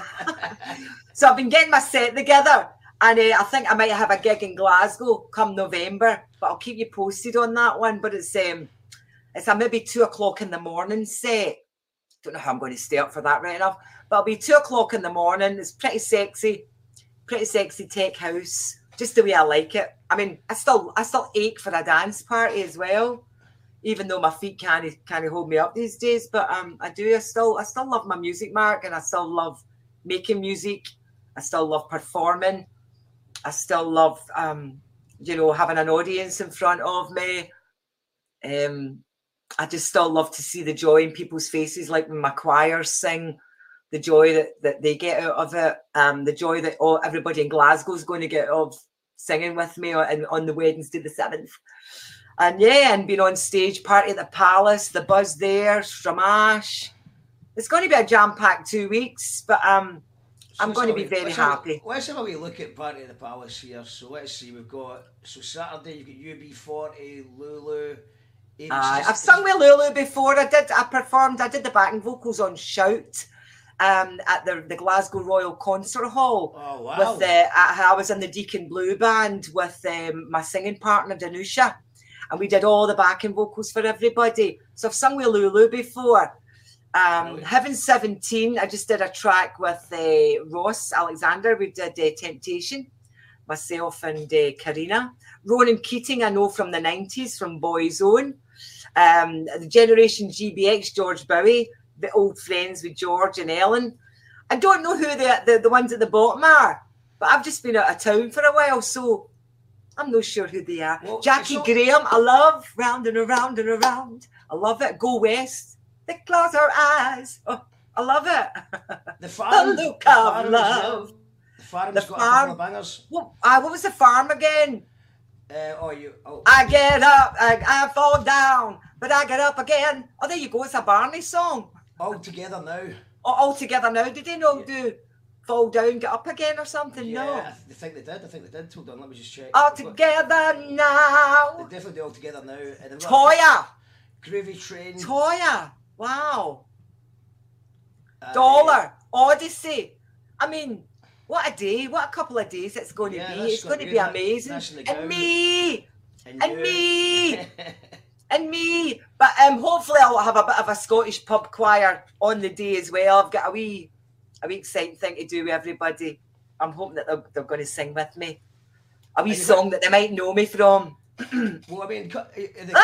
So I've been getting my set together. And I think I might have a gig in Glasgow come November, but I'll keep you posted on that one. But it's a maybe 2:00 in the morning set. Don't know how I'm going to stay up for that right enough, but it'll be 2:00 in the morning. It's pretty sexy tech house, just the way I like it. I mean, I still ache for a dance party as well, even though my feet can't hold me up these days. But I do. I still love my music, Mark, and I still love making music. I still love performing. I still love, having an audience in front of me. I just still love to see the joy in people's faces, like when my choirs sing, the joy that they get out of it, the joy that everybody in Glasgow is going to get out of singing with me on the Wednesday the 7th. And being on stage, Party at the Palace, the buzz there, Stramash. It's going to be a jam-packed 2 weeks, but I'm going to be very happy. Let's have a wee look at Party at the Palace here. So let's see, we've got, Saturday you've got UB40, Lulu. I've sung with Lulu before. I did the backing vocals on Shout at the Glasgow Royal Concert Hall. Oh, wow. I was in the Deacon Blue Band with my singing partner, Danusha, and we did all the backing vocals for everybody. So I've sung with Lulu before. Heaven 17, I just did a track with Ross Alexander. We did Temptation, myself and Karina. Ronan Keating, I know from the 90s, from Boyzone. The Generation GBX, George Bowie, the old friends with George and Ellen. I don't know who the ones at the bottom are, but I've just been out of town for a while, so I'm not sure who they are. Well, Jackie Graham, I love Round and Around and Around. I love it. Go West. They close our eyes. Oh, I love it. The Farm. The look of love. The Farm's got a couple of bangers. What was the Farm again? I get up, I fall down, but I get up again. Oh, there you go. It's a Barney song. All Together Now. All Together Now. Did they not do Fall Down, Get Up Again or something? Yeah, no. I think they did. Hold on, let me just check. All Together Now. They definitely do All Together Now. And Toya. Groovy Train. Toya. Wow. Dollar. Odyssey. I mean, what a day. What a couple of days it's going to be. It's going to be amazing. And me. And me. And me. But hopefully I'll have a bit of a Scottish pub choir on the day as well. I've got a wee exciting thing to do with everybody. I'm hoping that they're going to sing with me. A wee song that they might know me from. Well, I mean, and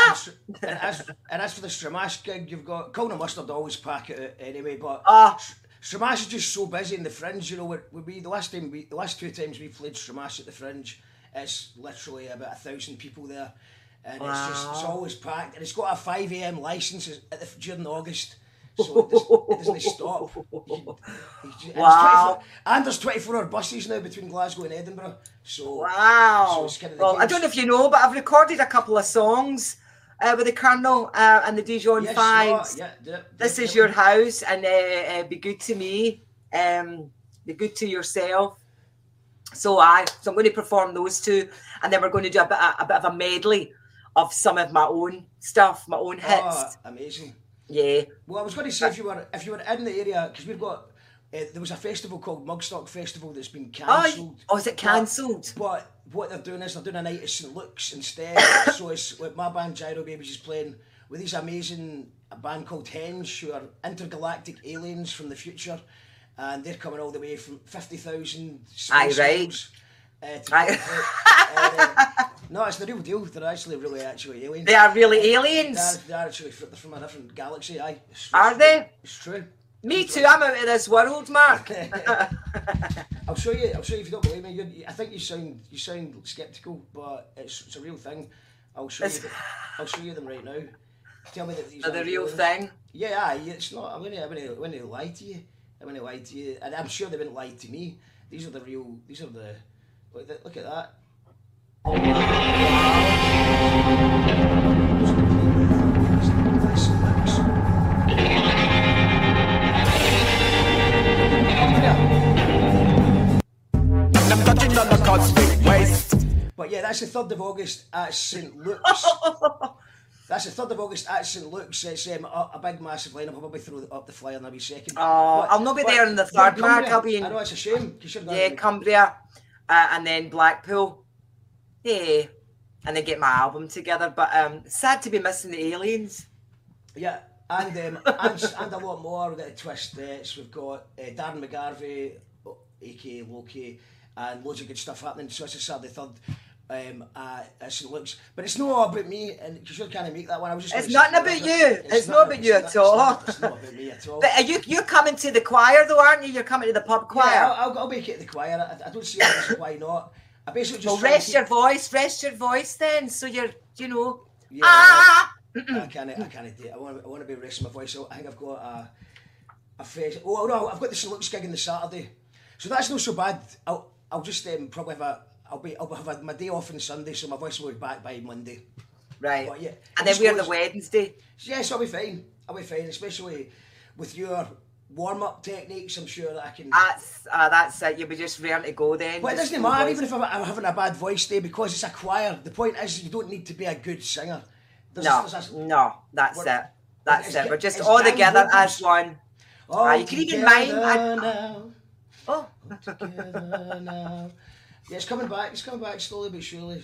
as for the Stramash gig, you've got Colin and Mustard always pack it out anyway, but Stramash is just so busy in the Fringe. You know, the last 2 times we played Stramash at the Fringe, it's literally about 1,000 people there, and it's always packed, and it's got a 5 a.m. licence during August, so it doesn't stop. Wow. And there's 24-hour buses now between Glasgow and Edinburgh. So Wow. So it's kind of the Well, I case. don't know if you know, but I've recorded a couple of songs with the Colonel and the Dijon Yes, Fives. This is your house, and be good to me. Be good to yourself. So I'm going to perform those two, and then we're going to do a bit of a medley of some of my own stuff, my own hits. Oh, amazing. Yeah. Well, I was going to say if you were in the area, because we've got there was a festival called Mugstock Festival that's been cancelled. Oh, is it cancelled? But what they're doing is they're doing a night at St Luke's instead. So it's like my band Gyro Babies is playing with these amazing a band called Henge, who are intergalactic aliens from the future, and they're coming all the way from 50,000 space miles. No, it's the real deal. They're actually aliens. They are really aliens. They're actually from a different galaxy. Aye. Are they? It's true. Me too. I'm out of this world, Mark. I'll show you if you don't believe me. I think you sound sceptical, but it's a real thing. I'll show you them right now. Tell me that these are the real thing. Yeah, aye, it's not. I'm gonna lie to you. And I'm sure they wouldn't lie to me. These are the real. These are the. Look at that. But yeah, that's the 3rd of August at St Luke's. That's the 3rd of August at St Luke's. It's a big, massive lineup. I'll probably throw up the flyer in a wee second. Oh, I'll not be there on the 3rd, Mark. I'll be in. I know, it's a shame. Yeah, Cumbria, and then Blackpool. Yeah, and then get my album together. But sad to be missing the aliens. Yeah, and a lot more. We've got the Twistettes. We've got Darren McGarvey, aka Loki, and loads of good stuff happening. So it's a Saturday 3rd. At St Luke's, but it's not all about me, and you sure can't make that one. I was just. It's nothing about you. It's not about you at all. It's not about me at all. But you're coming to the choir though, aren't you? You're coming to the pub choir. Yeah, I'll make it the choir. I don't see why not. I basically just. Well, rest your voice then. So you're, Yeah, ah. I can't do it. I want to be resting my voice. So I think I've got a face. Oh no, I've got the St Luke's gig on the Saturday, so that's not so bad. I'll just probably have I'll have my day off on Sunday, so my voice will be back by Monday. Right. But yeah, and then we're the Wednesday. Yes, I'll be fine. especially with your warm-up techniques. I'm sure that I can. That's it. You'll be just ready to go then. But it doesn't matter, even if I'm having a bad voice day, because it's a choir. The point is, you don't need to be a good singer. That's it. That's it. We're just all together as one. You can even mime. Oh. Now. Yeah, it's coming back slowly but surely.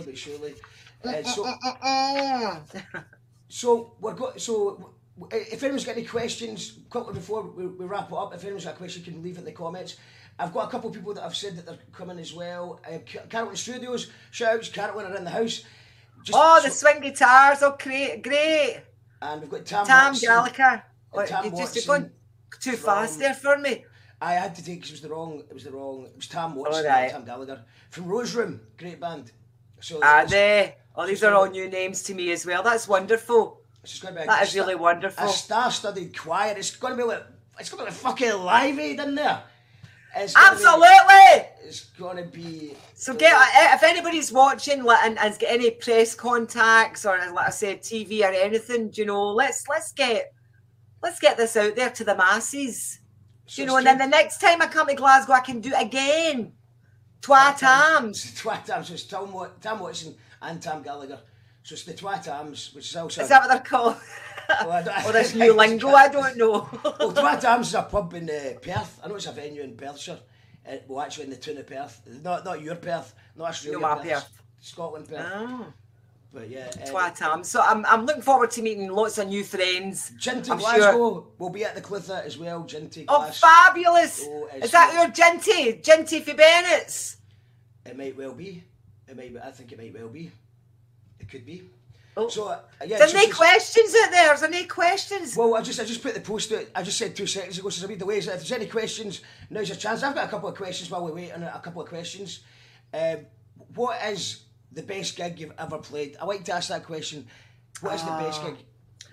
So if anyone's got any questions, quickly before we wrap it up, if anyone's got a question, you can leave it in the comments. I've got a couple of people that have said that they're coming as well. Carrollton Studios, shouts, Carrollton are in the house. The swing guitars, great. And we've got Tam Gallagher. You're going too fast there for me. I had to take because it was Tam Watson, Tam Gallagher from Rose Room, great band. So these are all new names to me as well. That's wonderful. That is really wonderful. A star-studded choir. It's going to be like fucking Live Aid in there. Absolutely. It's going to be. So if anybody's watching and has got any press contacts or, like I said, TV or anything, let's get this out there to the masses. And then the next time I come to Glasgow, I can do it again. Twatams. Twatams. So it's Tam Watson and Tam Gallagher. So it's the Twatams, which is also. Is that what they're called? Or this new lingo? I don't know. Well, Twatams is a pub in Perth. I know it's a venue in Perthshire. Actually in the town of Perth. Not your Perth. Not Australia. No, Perth. Scotland Perth. Oh. But yeah. Twatams. So I'm looking forward to meeting lots of new friends. Ginty Glasgow will be at the Clutha as well. Ginty. Oh, fabulous! Is that your Ginty? Ginty for Bennett's? It might well be. I think it might well be. It could be. Oh. So There's any questions out there? Is there any questions? Well, I just put the post out. I just said 2 seconds ago, so I read the ways. If there's any questions, now's your chance. I've got a couple of questions while we wait on a couple of questions. What is the best gig you've ever played? I like to ask that question. What is the best gig?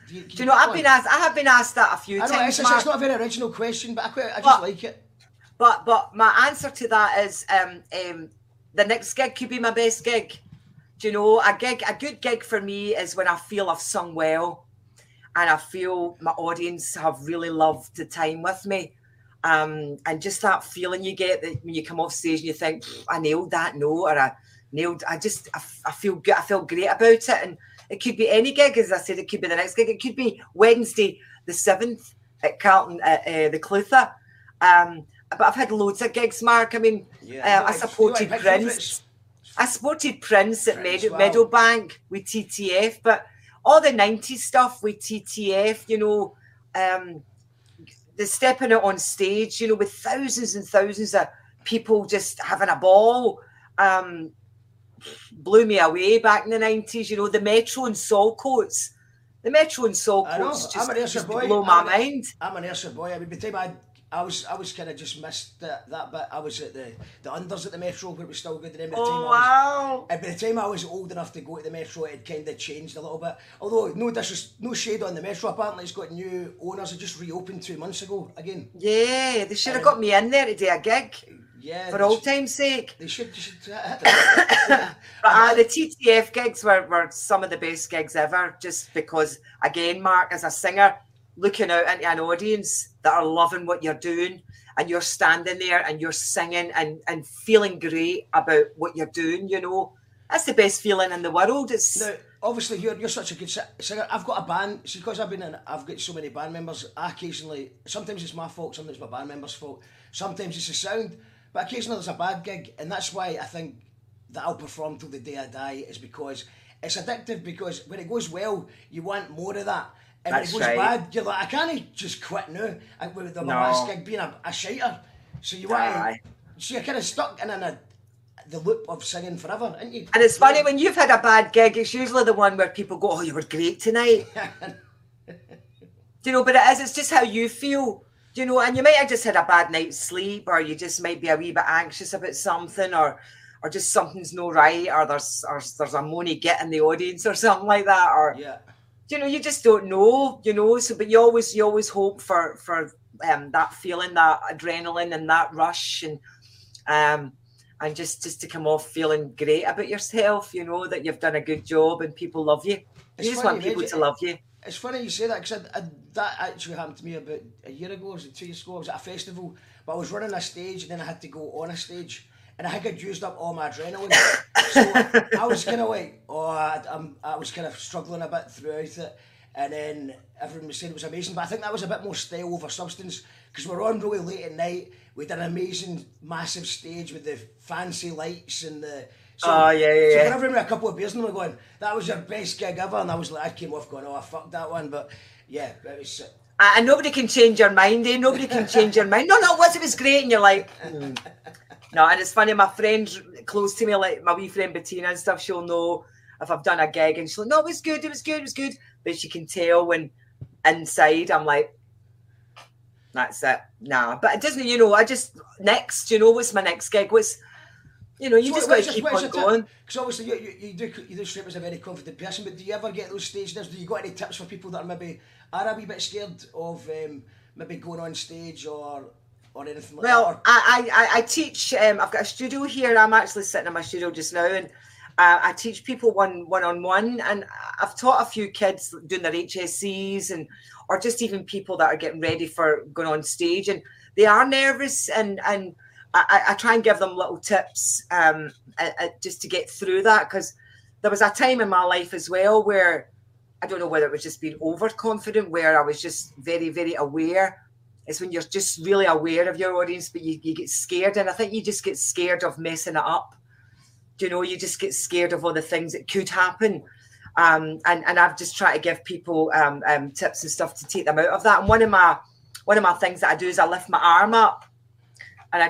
Do you know, I have been asked that a few I know, times. it's not a very original question, but I just like it. But my answer to that is the next gig could be my best gig. Do you know, a good gig for me is when I feel I've sung well and I feel my audience have really loved the time with me. And just that feeling you get that when you come off stage and you think, I nailed that note, or I feel good, I feel great about it. And it could be any gig, as I said, it could be the next gig. It could be Wednesday the 7th at Carlton, at the Clutha. But I've had loads of gigs, Mark. I mean, I supported Prince. I supported Prince at Meadowbank with TTF, but all the 90s stuff with TTF, you know, the stepping out on stage, you know, with thousands and thousands of people just having a ball, blew me away back in the 90s. You know, the Metro and Saltcoats. The Metro and Saltcoats just blow my mind. I'm an Ayrshire boy. I mean, by the time I was kind of just missed that bit. I was at the unders at the Metro, where it was still good. And by the time I was old enough to go to the Metro, it had kind of changed a little bit. Although no shade on the Metro. Apparently, it's got new owners. It just reopened 2 months ago again. Yeah, they should have got me in there to do a gig. Yeah, for old time's sake. They should. But the TTF gigs were some of the best gigs ever. Just because, again, Mark, as a singer, looking out into an audience that are loving what you're doing, and you're standing there and you're singing and feeling great about what you're doing, you know, that's the best feeling in the world. It's now, obviously you're such a good singer. I've got a band, see, because I've got so many band members. I occasionally, sometimes it's my fault, sometimes it's my band members' fault, sometimes it's the sound, but occasionally there's a bad gig, and that's why I think that I'll perform till the day I die, is because it's addictive. Because when it goes well, you want more of that. And when it goes bad, you're like, I can't just quit now. With my last gig being a shiter. So you want so you're kind of stuck in the loop of singing forever, aren't you? And it's funny, when you've had a bad gig, it's usually the one where people go, oh, you were great tonight. Do you know, but it's just how you feel. Do you know, and you might have just had a bad night's sleep, or you just might be a wee bit anxious about something, or just something's no right, or there's a moany git in the audience or something like that, or you know, you just don't know, you know. So, but you always hope for that feeling, that adrenaline, and that rush, and just to come off feeling great about yourself, you know, that you've done a good job and people love you. You just want people to love you. It's funny you say that, because that actually happened to me about a year ago. Was it 2 years ago? I was at a festival, but I was running a stage, and then I had to go on a stage. And I think I'd used up all my adrenaline. So I was kind of like, I was kind of struggling a bit throughout it. And then everyone was saying it was amazing. But I think that was a bit more style over substance, because we're on really late at night. We did an amazing, massive stage with the fancy lights and the... So for everyone with a couple of beers and we're going, that was your best gig ever. And I was like, I came off going, I fucked that one. But yeah, it was... And nobody can change your mind, eh? Nobody can change your mind. No, it was great. And you're like... No, and it's funny, my friends close to me, like my wee friend Bettina and stuff, she'll know if I've done a gig, and she'll like, no, it was good. But she can tell when inside I'm like, that's it. Nah, but it doesn't, you know, next, you know, what's my next gig? You know, you just got to keep on going. Because obviously you do straight as a very confident person, but do you ever get those stage dives? Do you got any tips for people that are a wee bit scared of maybe going on stage or anything like that? Well, I teach, I've got a studio here. I'm actually sitting in my studio just now, and I teach people one-on-one, and I've taught a few kids doing their HSCs, or just even people that are getting ready for going on stage, and they are nervous, and I try and give them little tips just to get through that, because there was a time in my life as well where, I don't know whether it was just being overconfident, where I was just very, very aware. It's when you're just really aware of your audience, but you get scared. And I think you just get scared of messing it up. You know, you just get scared of all the things that could happen. And I've just tried to give people tips and stuff to take them out of that. And one of my things that I do is I lift my arm up, and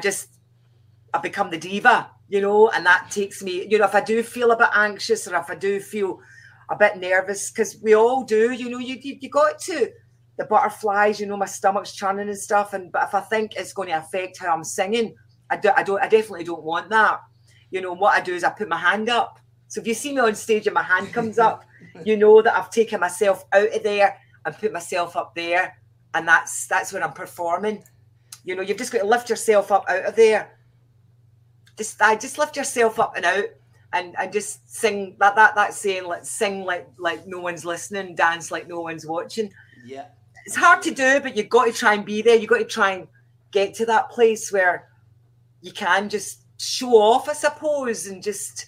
I become the diva, you know, and that takes me, you know, if I do feel a bit anxious, or if I do feel a bit nervous, because we all do, you know, you got to. The butterflies, you know, my stomach's churning and stuff. But if I think it's going to affect how I'm singing, I definitely don't want that. You know, what I do is I put my hand up. So if you see me on stage and my hand comes up, you know that I've taken myself out of there. and put myself up there, and that's when I'm performing. You know, you've just got to lift yourself up out of there. Just lift yourself up and out, and just sing that saying, let's sing like no one's listening, dance like no one's watching. Yeah. It's hard to do, but you've got to try and be there. You've got to try and get to that place where you can just show off, I suppose, and just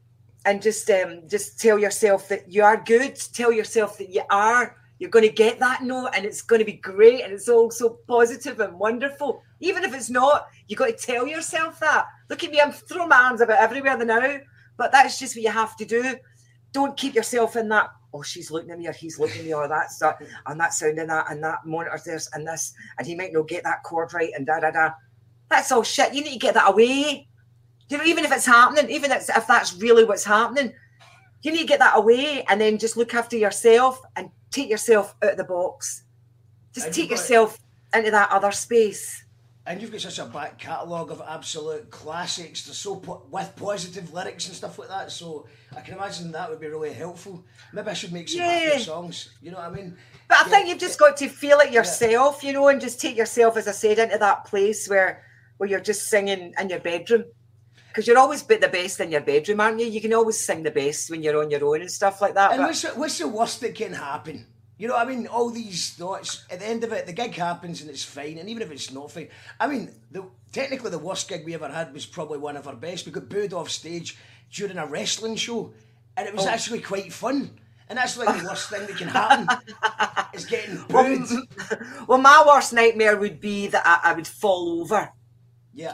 tell yourself that you are good. Tell yourself that you're going to get that note, and it's going to be great, and it's all so positive and wonderful. Even if it's not, you got to tell yourself that. Look at me, I'm throwing my arms about everywhere now, but that's just what you have to do. Don't keep yourself in that, oh, she's looking at me, or he's looking at me, or that's that, and that sound and that, and that monitor's this and this, and he might not get that chord right, and da-da-da. That's all shit. You need to get that away. You know, even if it's happening, even if that's really what's happening, you need to get that away, and then just look after yourself and take yourself out of the box. Just take yourself into that other space. And you've got such a back catalogue of absolute classics. They're so with positive lyrics and stuff like that. So I can imagine that would be really helpful. Maybe I should make some happier songs. You know what I mean? But I think you've just got to feel it yourself, you know, and just take yourself, as I said, into that place where you're just singing in your bedroom. Because you're always the best in your bedroom, aren't you? You can always sing the best when you're on your own and stuff like that. And what's the worst that can happen? You know what I mean? All these thoughts, at the end of it, the gig happens and it's fine. And even if it's not fine, I mean, technically the worst gig we ever had was probably one of our best. We got booed off stage during a wrestling show, and it was actually quite fun. And that's like the worst thing that can happen, is getting booed. Well, my worst nightmare would be that I would fall over. Yeah.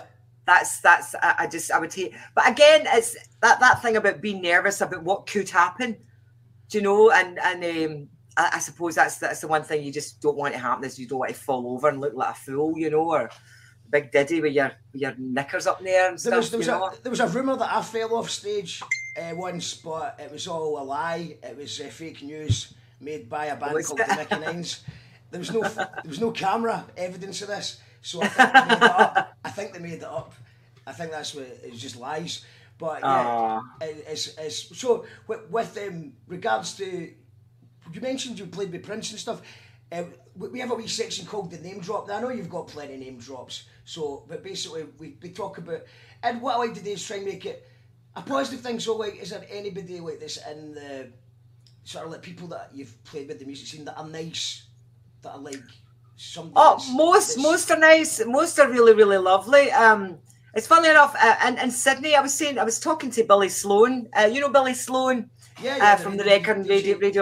I would hate. But again, it's that thing about being nervous about what could happen. Do you know? And I suppose that's the one thing you just don't want to happen, is you don't want to fall over and look like a fool, you know, or Big Diddy with your knickers up there and stuff. There was a rumour that I fell off stage once, but it was all a lie. It was fake news made by a band called the Mickey Nines. There was no camera evidence of this, so I think they made it up. I think that's what it's just lies. But yeah, it's so with regards to. You mentioned you played with Prince and stuff. We have a wee section called the name drop. Now, I know you've got plenty of name drops. But basically we talk about, and what I like to do is try and make it a positive thing. So like, is there anybody like this in the sort of like people that you've played with the music scene that are nice, that are like somebody? Most are nice. Most are really, really lovely. It's funny enough. In Sydney, I was talking to Billy Sloan. You know Billy Sloan. From the Record and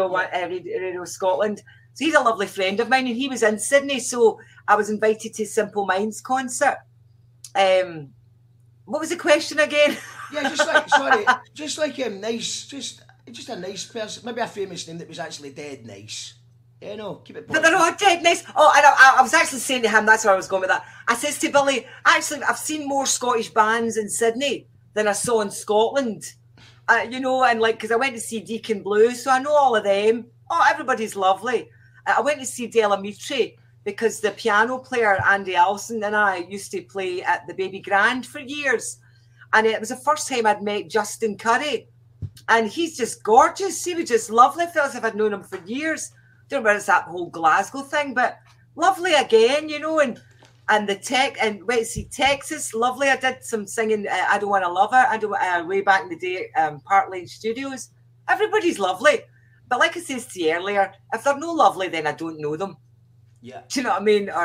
Radio Scotland. So he's a lovely friend of mine, and he was in Sydney, so I was invited to Simple Minds concert. What was the question again? Yeah, just like nice, just a nice person, maybe a famous name that was actually dead nice. You know, keep it. But they're all dead nice. Oh, I was actually saying to him, that's where I was going with that. I says to Billy, actually, I've seen more Scottish bands in Sydney than I saw in Scotland. You know, and like, because I went to see Deacon Blue, so I know all of them. Oh, everybody's lovely. I went to see Della Mitri because the piano player Andy Allison and I used to play at the Baby Grand for years, and it was the first time I'd met Justin Curry, and he's just gorgeous. He was just lovely. Fellas, I've known him for years. Don't know whether it's that whole Glasgow thing, but lovely again, you know, and the tech, and went to see Texas, lovely. I did some singing, I Don't Want to Love Her, way back in the day, Park Lane Studios. Everybody's lovely. But like I said to you earlier, if they're no lovely, then I don't know them. Yeah. Do you know what I mean? Or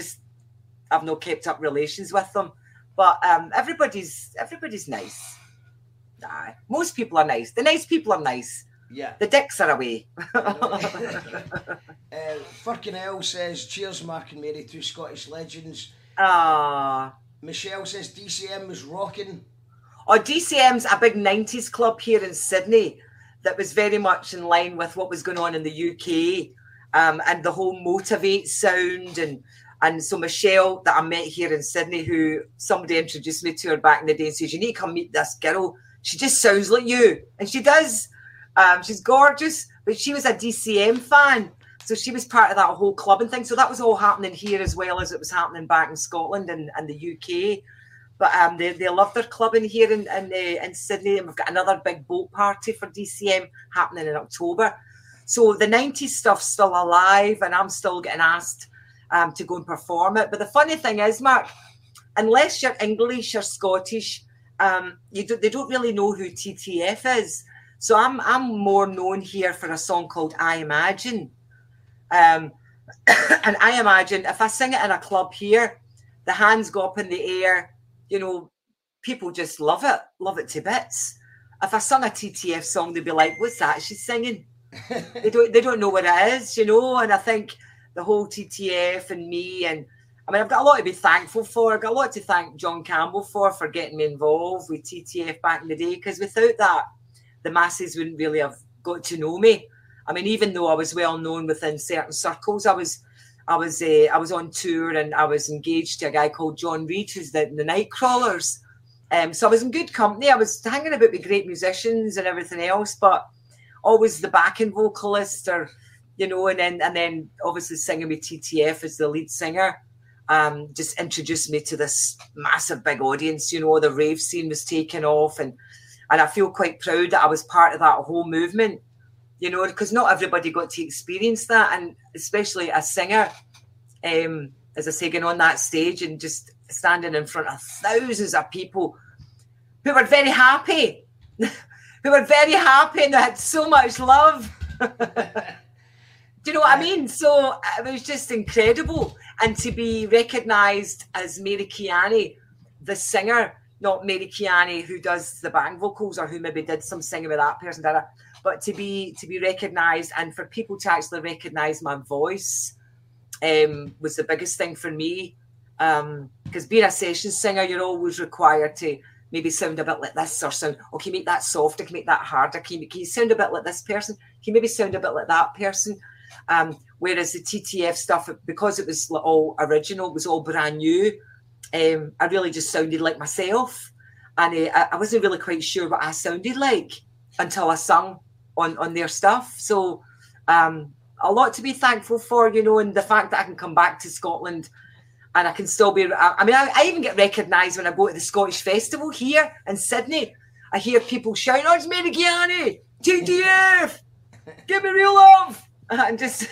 I've not kept up relations with them. But everybody's nice. Nah, most people are nice. The nice people are nice. Yeah. The dicks are away. Firkin L says, cheers, Mark and Mary, two Scottish legends. Michelle says, DCM was rocking. Oh, DCM's a big 90s club here in Sydney that was very much in line with what was going on in the UK, and the whole Motivate sound. And so Michelle, that I met here in Sydney, who somebody introduced me to her back in the day and says, you need to come meet this girl. She just sounds like you. And she does. She's gorgeous, but she was a DCM fan. So she was part of that whole club and thing. So that was all happening here as well as it was happening back in Scotland and the UK. But they love their clubbing here in Sydney. And we've got another big boat party for DCM happening in October. So the 90s stuff's still alive, and I'm still getting asked to go and perform it. But the funny thing is, Mark, unless you're English or Scottish, they don't really know who TTF is. So I'm more known here for a song called I Imagine. And I imagine if I sing it in a club here, the hands go up in the air, you know, people just love it to bits. If I sung a TTF song, they'd be like, what's that she's singing? They don't know what it is, you know. And I think the whole TTF and me, and I mean, I've got a lot to be thankful for. I've got a lot to thank John Campbell for getting me involved with TTF back in the day, because without that, the masses wouldn't really have got to know me. I mean, even though I was well known within certain circles, I was on tour and I was engaged to a guy called John Reid, who's the Nightcrawlers. So I was in good company. I was hanging about with great musicians and everything else, but always the backing vocalist, or you know, and then obviously singing with TTF as the lead singer, just introduced me to this massive big audience. You know, the rave scene was taking off, and I feel quite proud that I was part of that whole movement. You know, because not everybody got to experience that, and especially a singer, as I say, getting on that stage and just standing in front of thousands of people who were very happy, and they had so much love. Do you know what I mean? So it was just incredible. And to be recognised as Mary Kiani, the singer, not Mary Kiani who does the backing vocals or who maybe did some singing with that person, but to be recognised, and for people to actually recognise my voice was the biggest thing for me. Because being a session singer, you're always required to maybe sound a bit like this, or sound, oh, can you make that softer, can you make that harder, can you sound a bit like this person, can you maybe sound a bit like that person. Whereas the TTF stuff, because it was all original, it was all brand new, I really just sounded like myself, and I wasn't really quite sure what I sounded like until I sung on their stuff. So a lot to be thankful for, you know, and the fact that I can come back to Scotland and I can still be, I mean, I even get recognised when I go to the Scottish Festival here in Sydney. I hear people shouting, oh, it's Mary Kiani, TTF, give me real love. And just,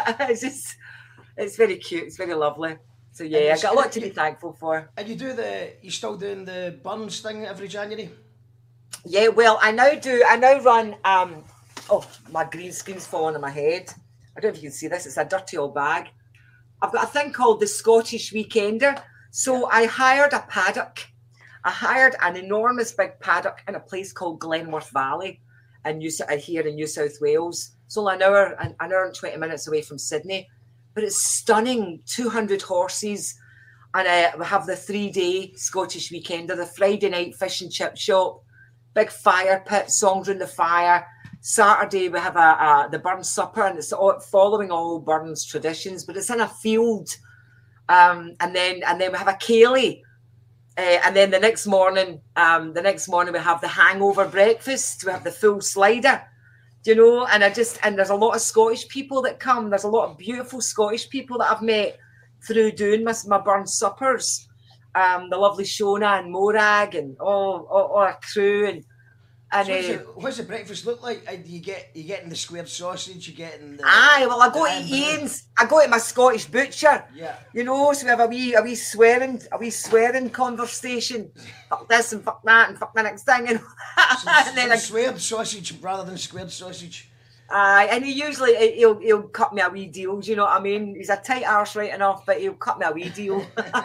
it's very cute, it's very lovely. So yeah, I got a lot to be thankful for. And you still doing the Burns thing every January? Yeah, well, I now run, oh, my green screen's falling on my head. I don't know if you can see this, it's a dirty old bag. I've got a thing called the Scottish Weekender. So I hired a paddock. I hired an enormous big paddock in a place called Glenworth Valley here in New South Wales. It's only an hour and 20 minutes away from Sydney. But it's stunning, 200 horses. And we have the 3-day Scottish Weekender, the Friday night fish and chip shop, big fire pit, songs around the fire. Saturday we have the Burns supper, and it's following all Burns traditions, but it's in a field. And then we have a ceilidh. And then the next morning we have the hangover breakfast. We have the full slider. You know, and there's a lot of Scottish people that come. There's a lot of beautiful Scottish people that I've met through doing my Burns suppers. The lovely Shona and Morag and all our crew. And what's the breakfast look like? You getting the squared sausage? You getting the? Aye, well, I go to Ian's. I go to my Scottish butcher. Yeah. You know, so we have a wee swearing conversation. Fuck this and fuck that and fuck the next thing. And, and then squared sausage rather than squared sausage. Aye, and he'll cut me a wee deal. Do you know what I mean? He's a tight arse right enough, but he'll cut me a wee deal.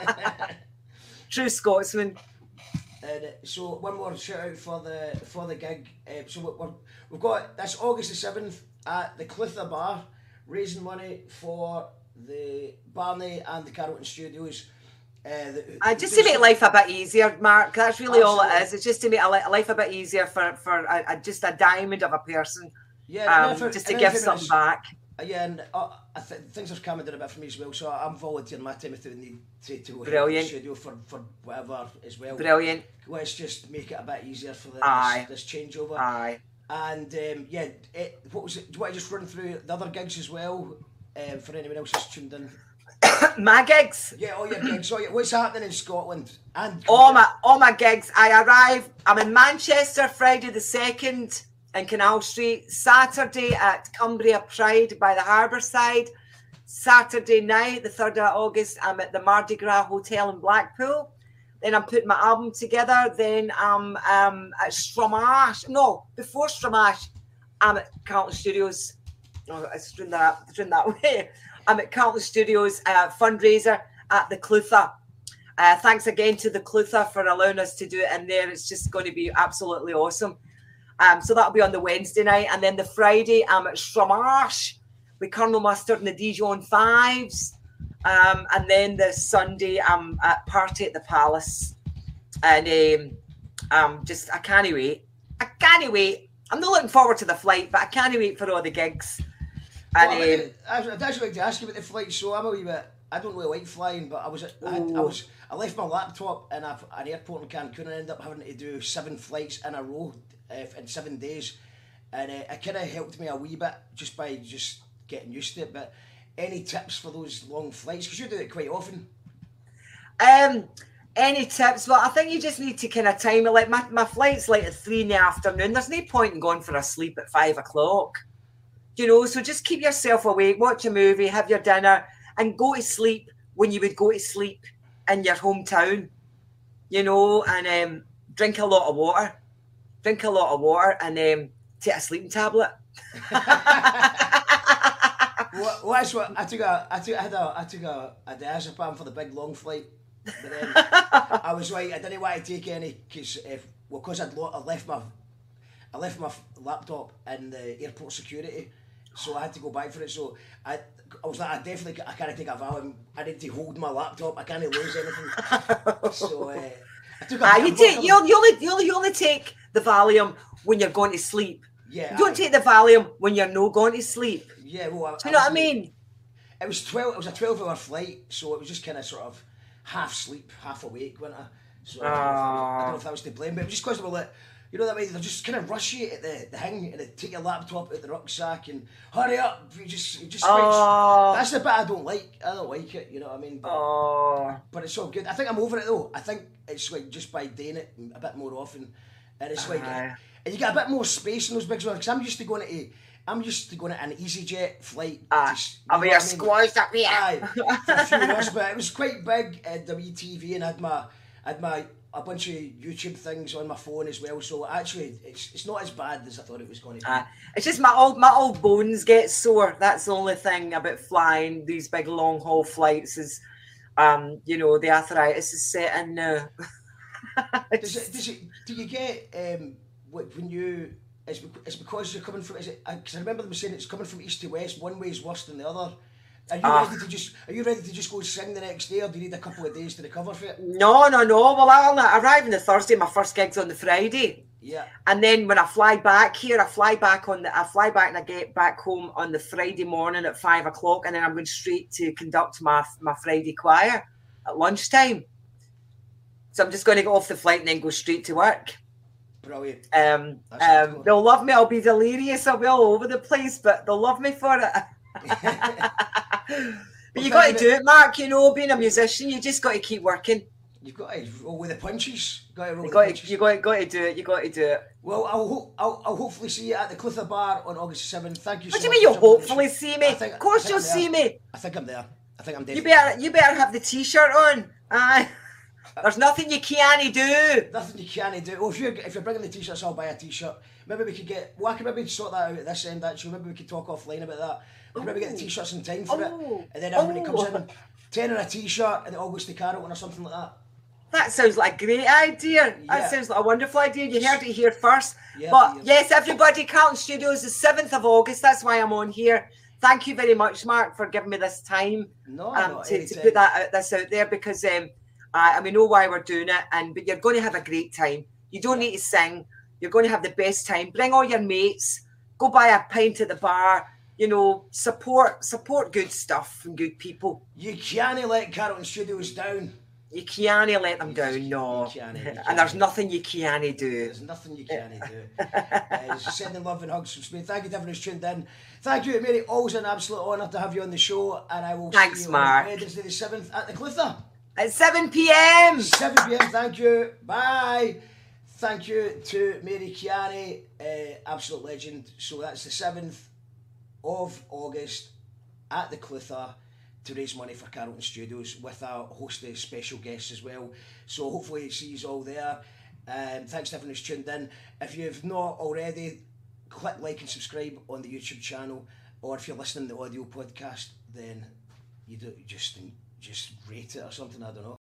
True Scotsman. So one more shout out for the gig. So we've got this August the 7th at the Clutha Bar, raising money for the Barney and the Carrollton Studios. Just to make life a bit easier, Mark. That's really all it is. It's just to make life a bit easier for just a diamond of a person. Yeah, just to give something back. Yeah, and things are calming down a bit for me as well, so I'm volunteering my time if they need to work in the studio for whatever as well. Brilliant. Let's just make it a bit easier for this changeover. Aye. And what was it? Do you want to just run through the other gigs as well for anyone else who's tuned in? My gigs? Yeah, all your gigs. What's happening in Scotland? And all my gigs. I arrive. I'm in Manchester Friday the 2nd. in Canal Street. Saturday at Cumbria Pride by the harbour side. Saturday night, the 3rd of August, I'm at the Mardi Gras Hotel in Blackpool. Then I'm putting my album together. Then I'm at Stramash. No, before Stramash, I'm at Carlton Studios. Oh, it's doing that way. I'm at Carlton Studios fundraiser at the Clutha. Thanks again to the Clutha for allowing us to do it in there. It's just going to be absolutely awesome. So that'll be on the Wednesday night. And then the Friday, I'm at Stramash with Colonel Mustard and the Dijon Fives. And then the Sunday, I'm at Party at the Palace. And I can't wait. I'm not looking forward to the flight, but I can't wait for all the gigs. And well, I'd actually like to ask you about the flight. So I'm a wee bit. I don't really like flying, but I left my laptop in an airport in Cancun and ended up having to do 7 flights in a row in 7 days, and it kind of helped me a wee bit just by getting used to it. But any tips for those long flights? Because you do it quite often. Any tips? Well, I think you just need to kind of time it. Like my flight's like at 3 in the afternoon. There's no point in going for a sleep at 5 o'clock. You know, so just keep yourself awake, watch a movie, have your dinner, and go to sleep when you would go to sleep in your hometown. You know, and drink a lot of water. And take a sleeping tablet. Well, that's what I took a diazepam for the big long flight, but then I was like, I didn't want to take any because I left my laptop in the airport security, so I had to go back for it. So I was like, I can't take a Valium. I need to hold my laptop. I can't lose anything. So I took you only take the Valium when you're going to sleep. Yeah, you don't take the Valium when you're not going to sleep. Yeah, well, do you know what I mean? It was 12. It was a 12-hour flight, so it was just kind of sort of half sleep, half awake, wasn't I? So I don't know if that was to blame, but it was just because they were like, you know that way, they just kind of rush you at the hang and they take your laptop out the rucksack and hurry up. You just that's the bit I don't like. I don't like it. You know what I mean? But it's all good. I think I'm over it though. I think it's like just by doing it a bit more often, and it's like, and you get a bit more space in those big ones. Because I'm used to going to an EasyJet flight. I'll be squashed up here. For a few years, but it was quite big at the wee TV, and I had a bunch of YouTube things on my phone as well. So actually, it's not as bad as I thought it was going to be. It's just my old bones get sore. That's the only thing about flying these big long haul flights is, you know, the arthritis is set in now. Do you get when you? It's because you're coming from. Is it? Because I remember them saying it's coming from east to west. One way is worse than the other. Are you ready to just go sing the next day, or do you need a couple of days to recover for it? No. Well, I'll arrive on the Thursday. My first gig's on the Friday. Yeah. And then when I fly back here, I fly back and I get back home on the Friday morning at 5 o'clock, and then I'm going straight to conduct my Friday choir at lunchtime. So I'm just going to get off the flight and then go straight to work. Brilliant. They'll love me. I'll be delirious. I'll be all over the place, but they'll love me for it. But you got to do it, Mark. You know, being a musician, you just got to keep working. You've got to roll with the punches. You got to do it. You got to do it. Well, I'll hopefully see you at the Clutha Bar on August 7th. Thank you so much. What do you mean you'll hopefully see me? Of course you'll see me. I think I'm there. I think I'm definitely. You better have the T-shirt on. There's nothing you can't do. Nothing you can't do. Well, if you're bringing the T-shirts, I'll buy a T-shirt. Maybe we could get. Well, I could maybe sort that out at this end. Actually, maybe we could talk offline about that. We could maybe get the T-shirts in time for it, and then everybody comes in, £10 a T-shirt, and it all goes to Carlton or something like that. That sounds like a great idea. Yeah. That sounds like a wonderful idea. You heard it here first. Yes, everybody, Carlton Studios, the 7th of August. That's why I'm on here. Thank you very much, Mark, for giving me this time to put this out there, because and we know why we're doing it. But you're going to have a great time. You don't need to sing. You're going to have the best time. Bring all your mates. Go buy a pint at the bar. You know, support good stuff from good people. You can't let Carlton Studios down. You can't let them down, no. You can't. And there's nothing you can't do. There's nothing you can't do. Sending love and hugs from Spain. Thank you to everyone who's tuned in. Thank you, Mary. Always an absolute honour to have you on the show. And I will see you Mark. on Wednesday the 7th at the Clutha. At 7 p.m. 7 p.m. Thank you. Bye. thank you to Mary Kiani, absolute legend. So that's the 7th of August at the Clutha to raise money for Carlton Studios with a host of special guests as well. So hopefully see you all there. Thanks to everyone who's tuned in. If you've not already, click like and subscribe on the YouTube channel, or if you're listening to the audio podcast, then you just rate it or something, I don't know.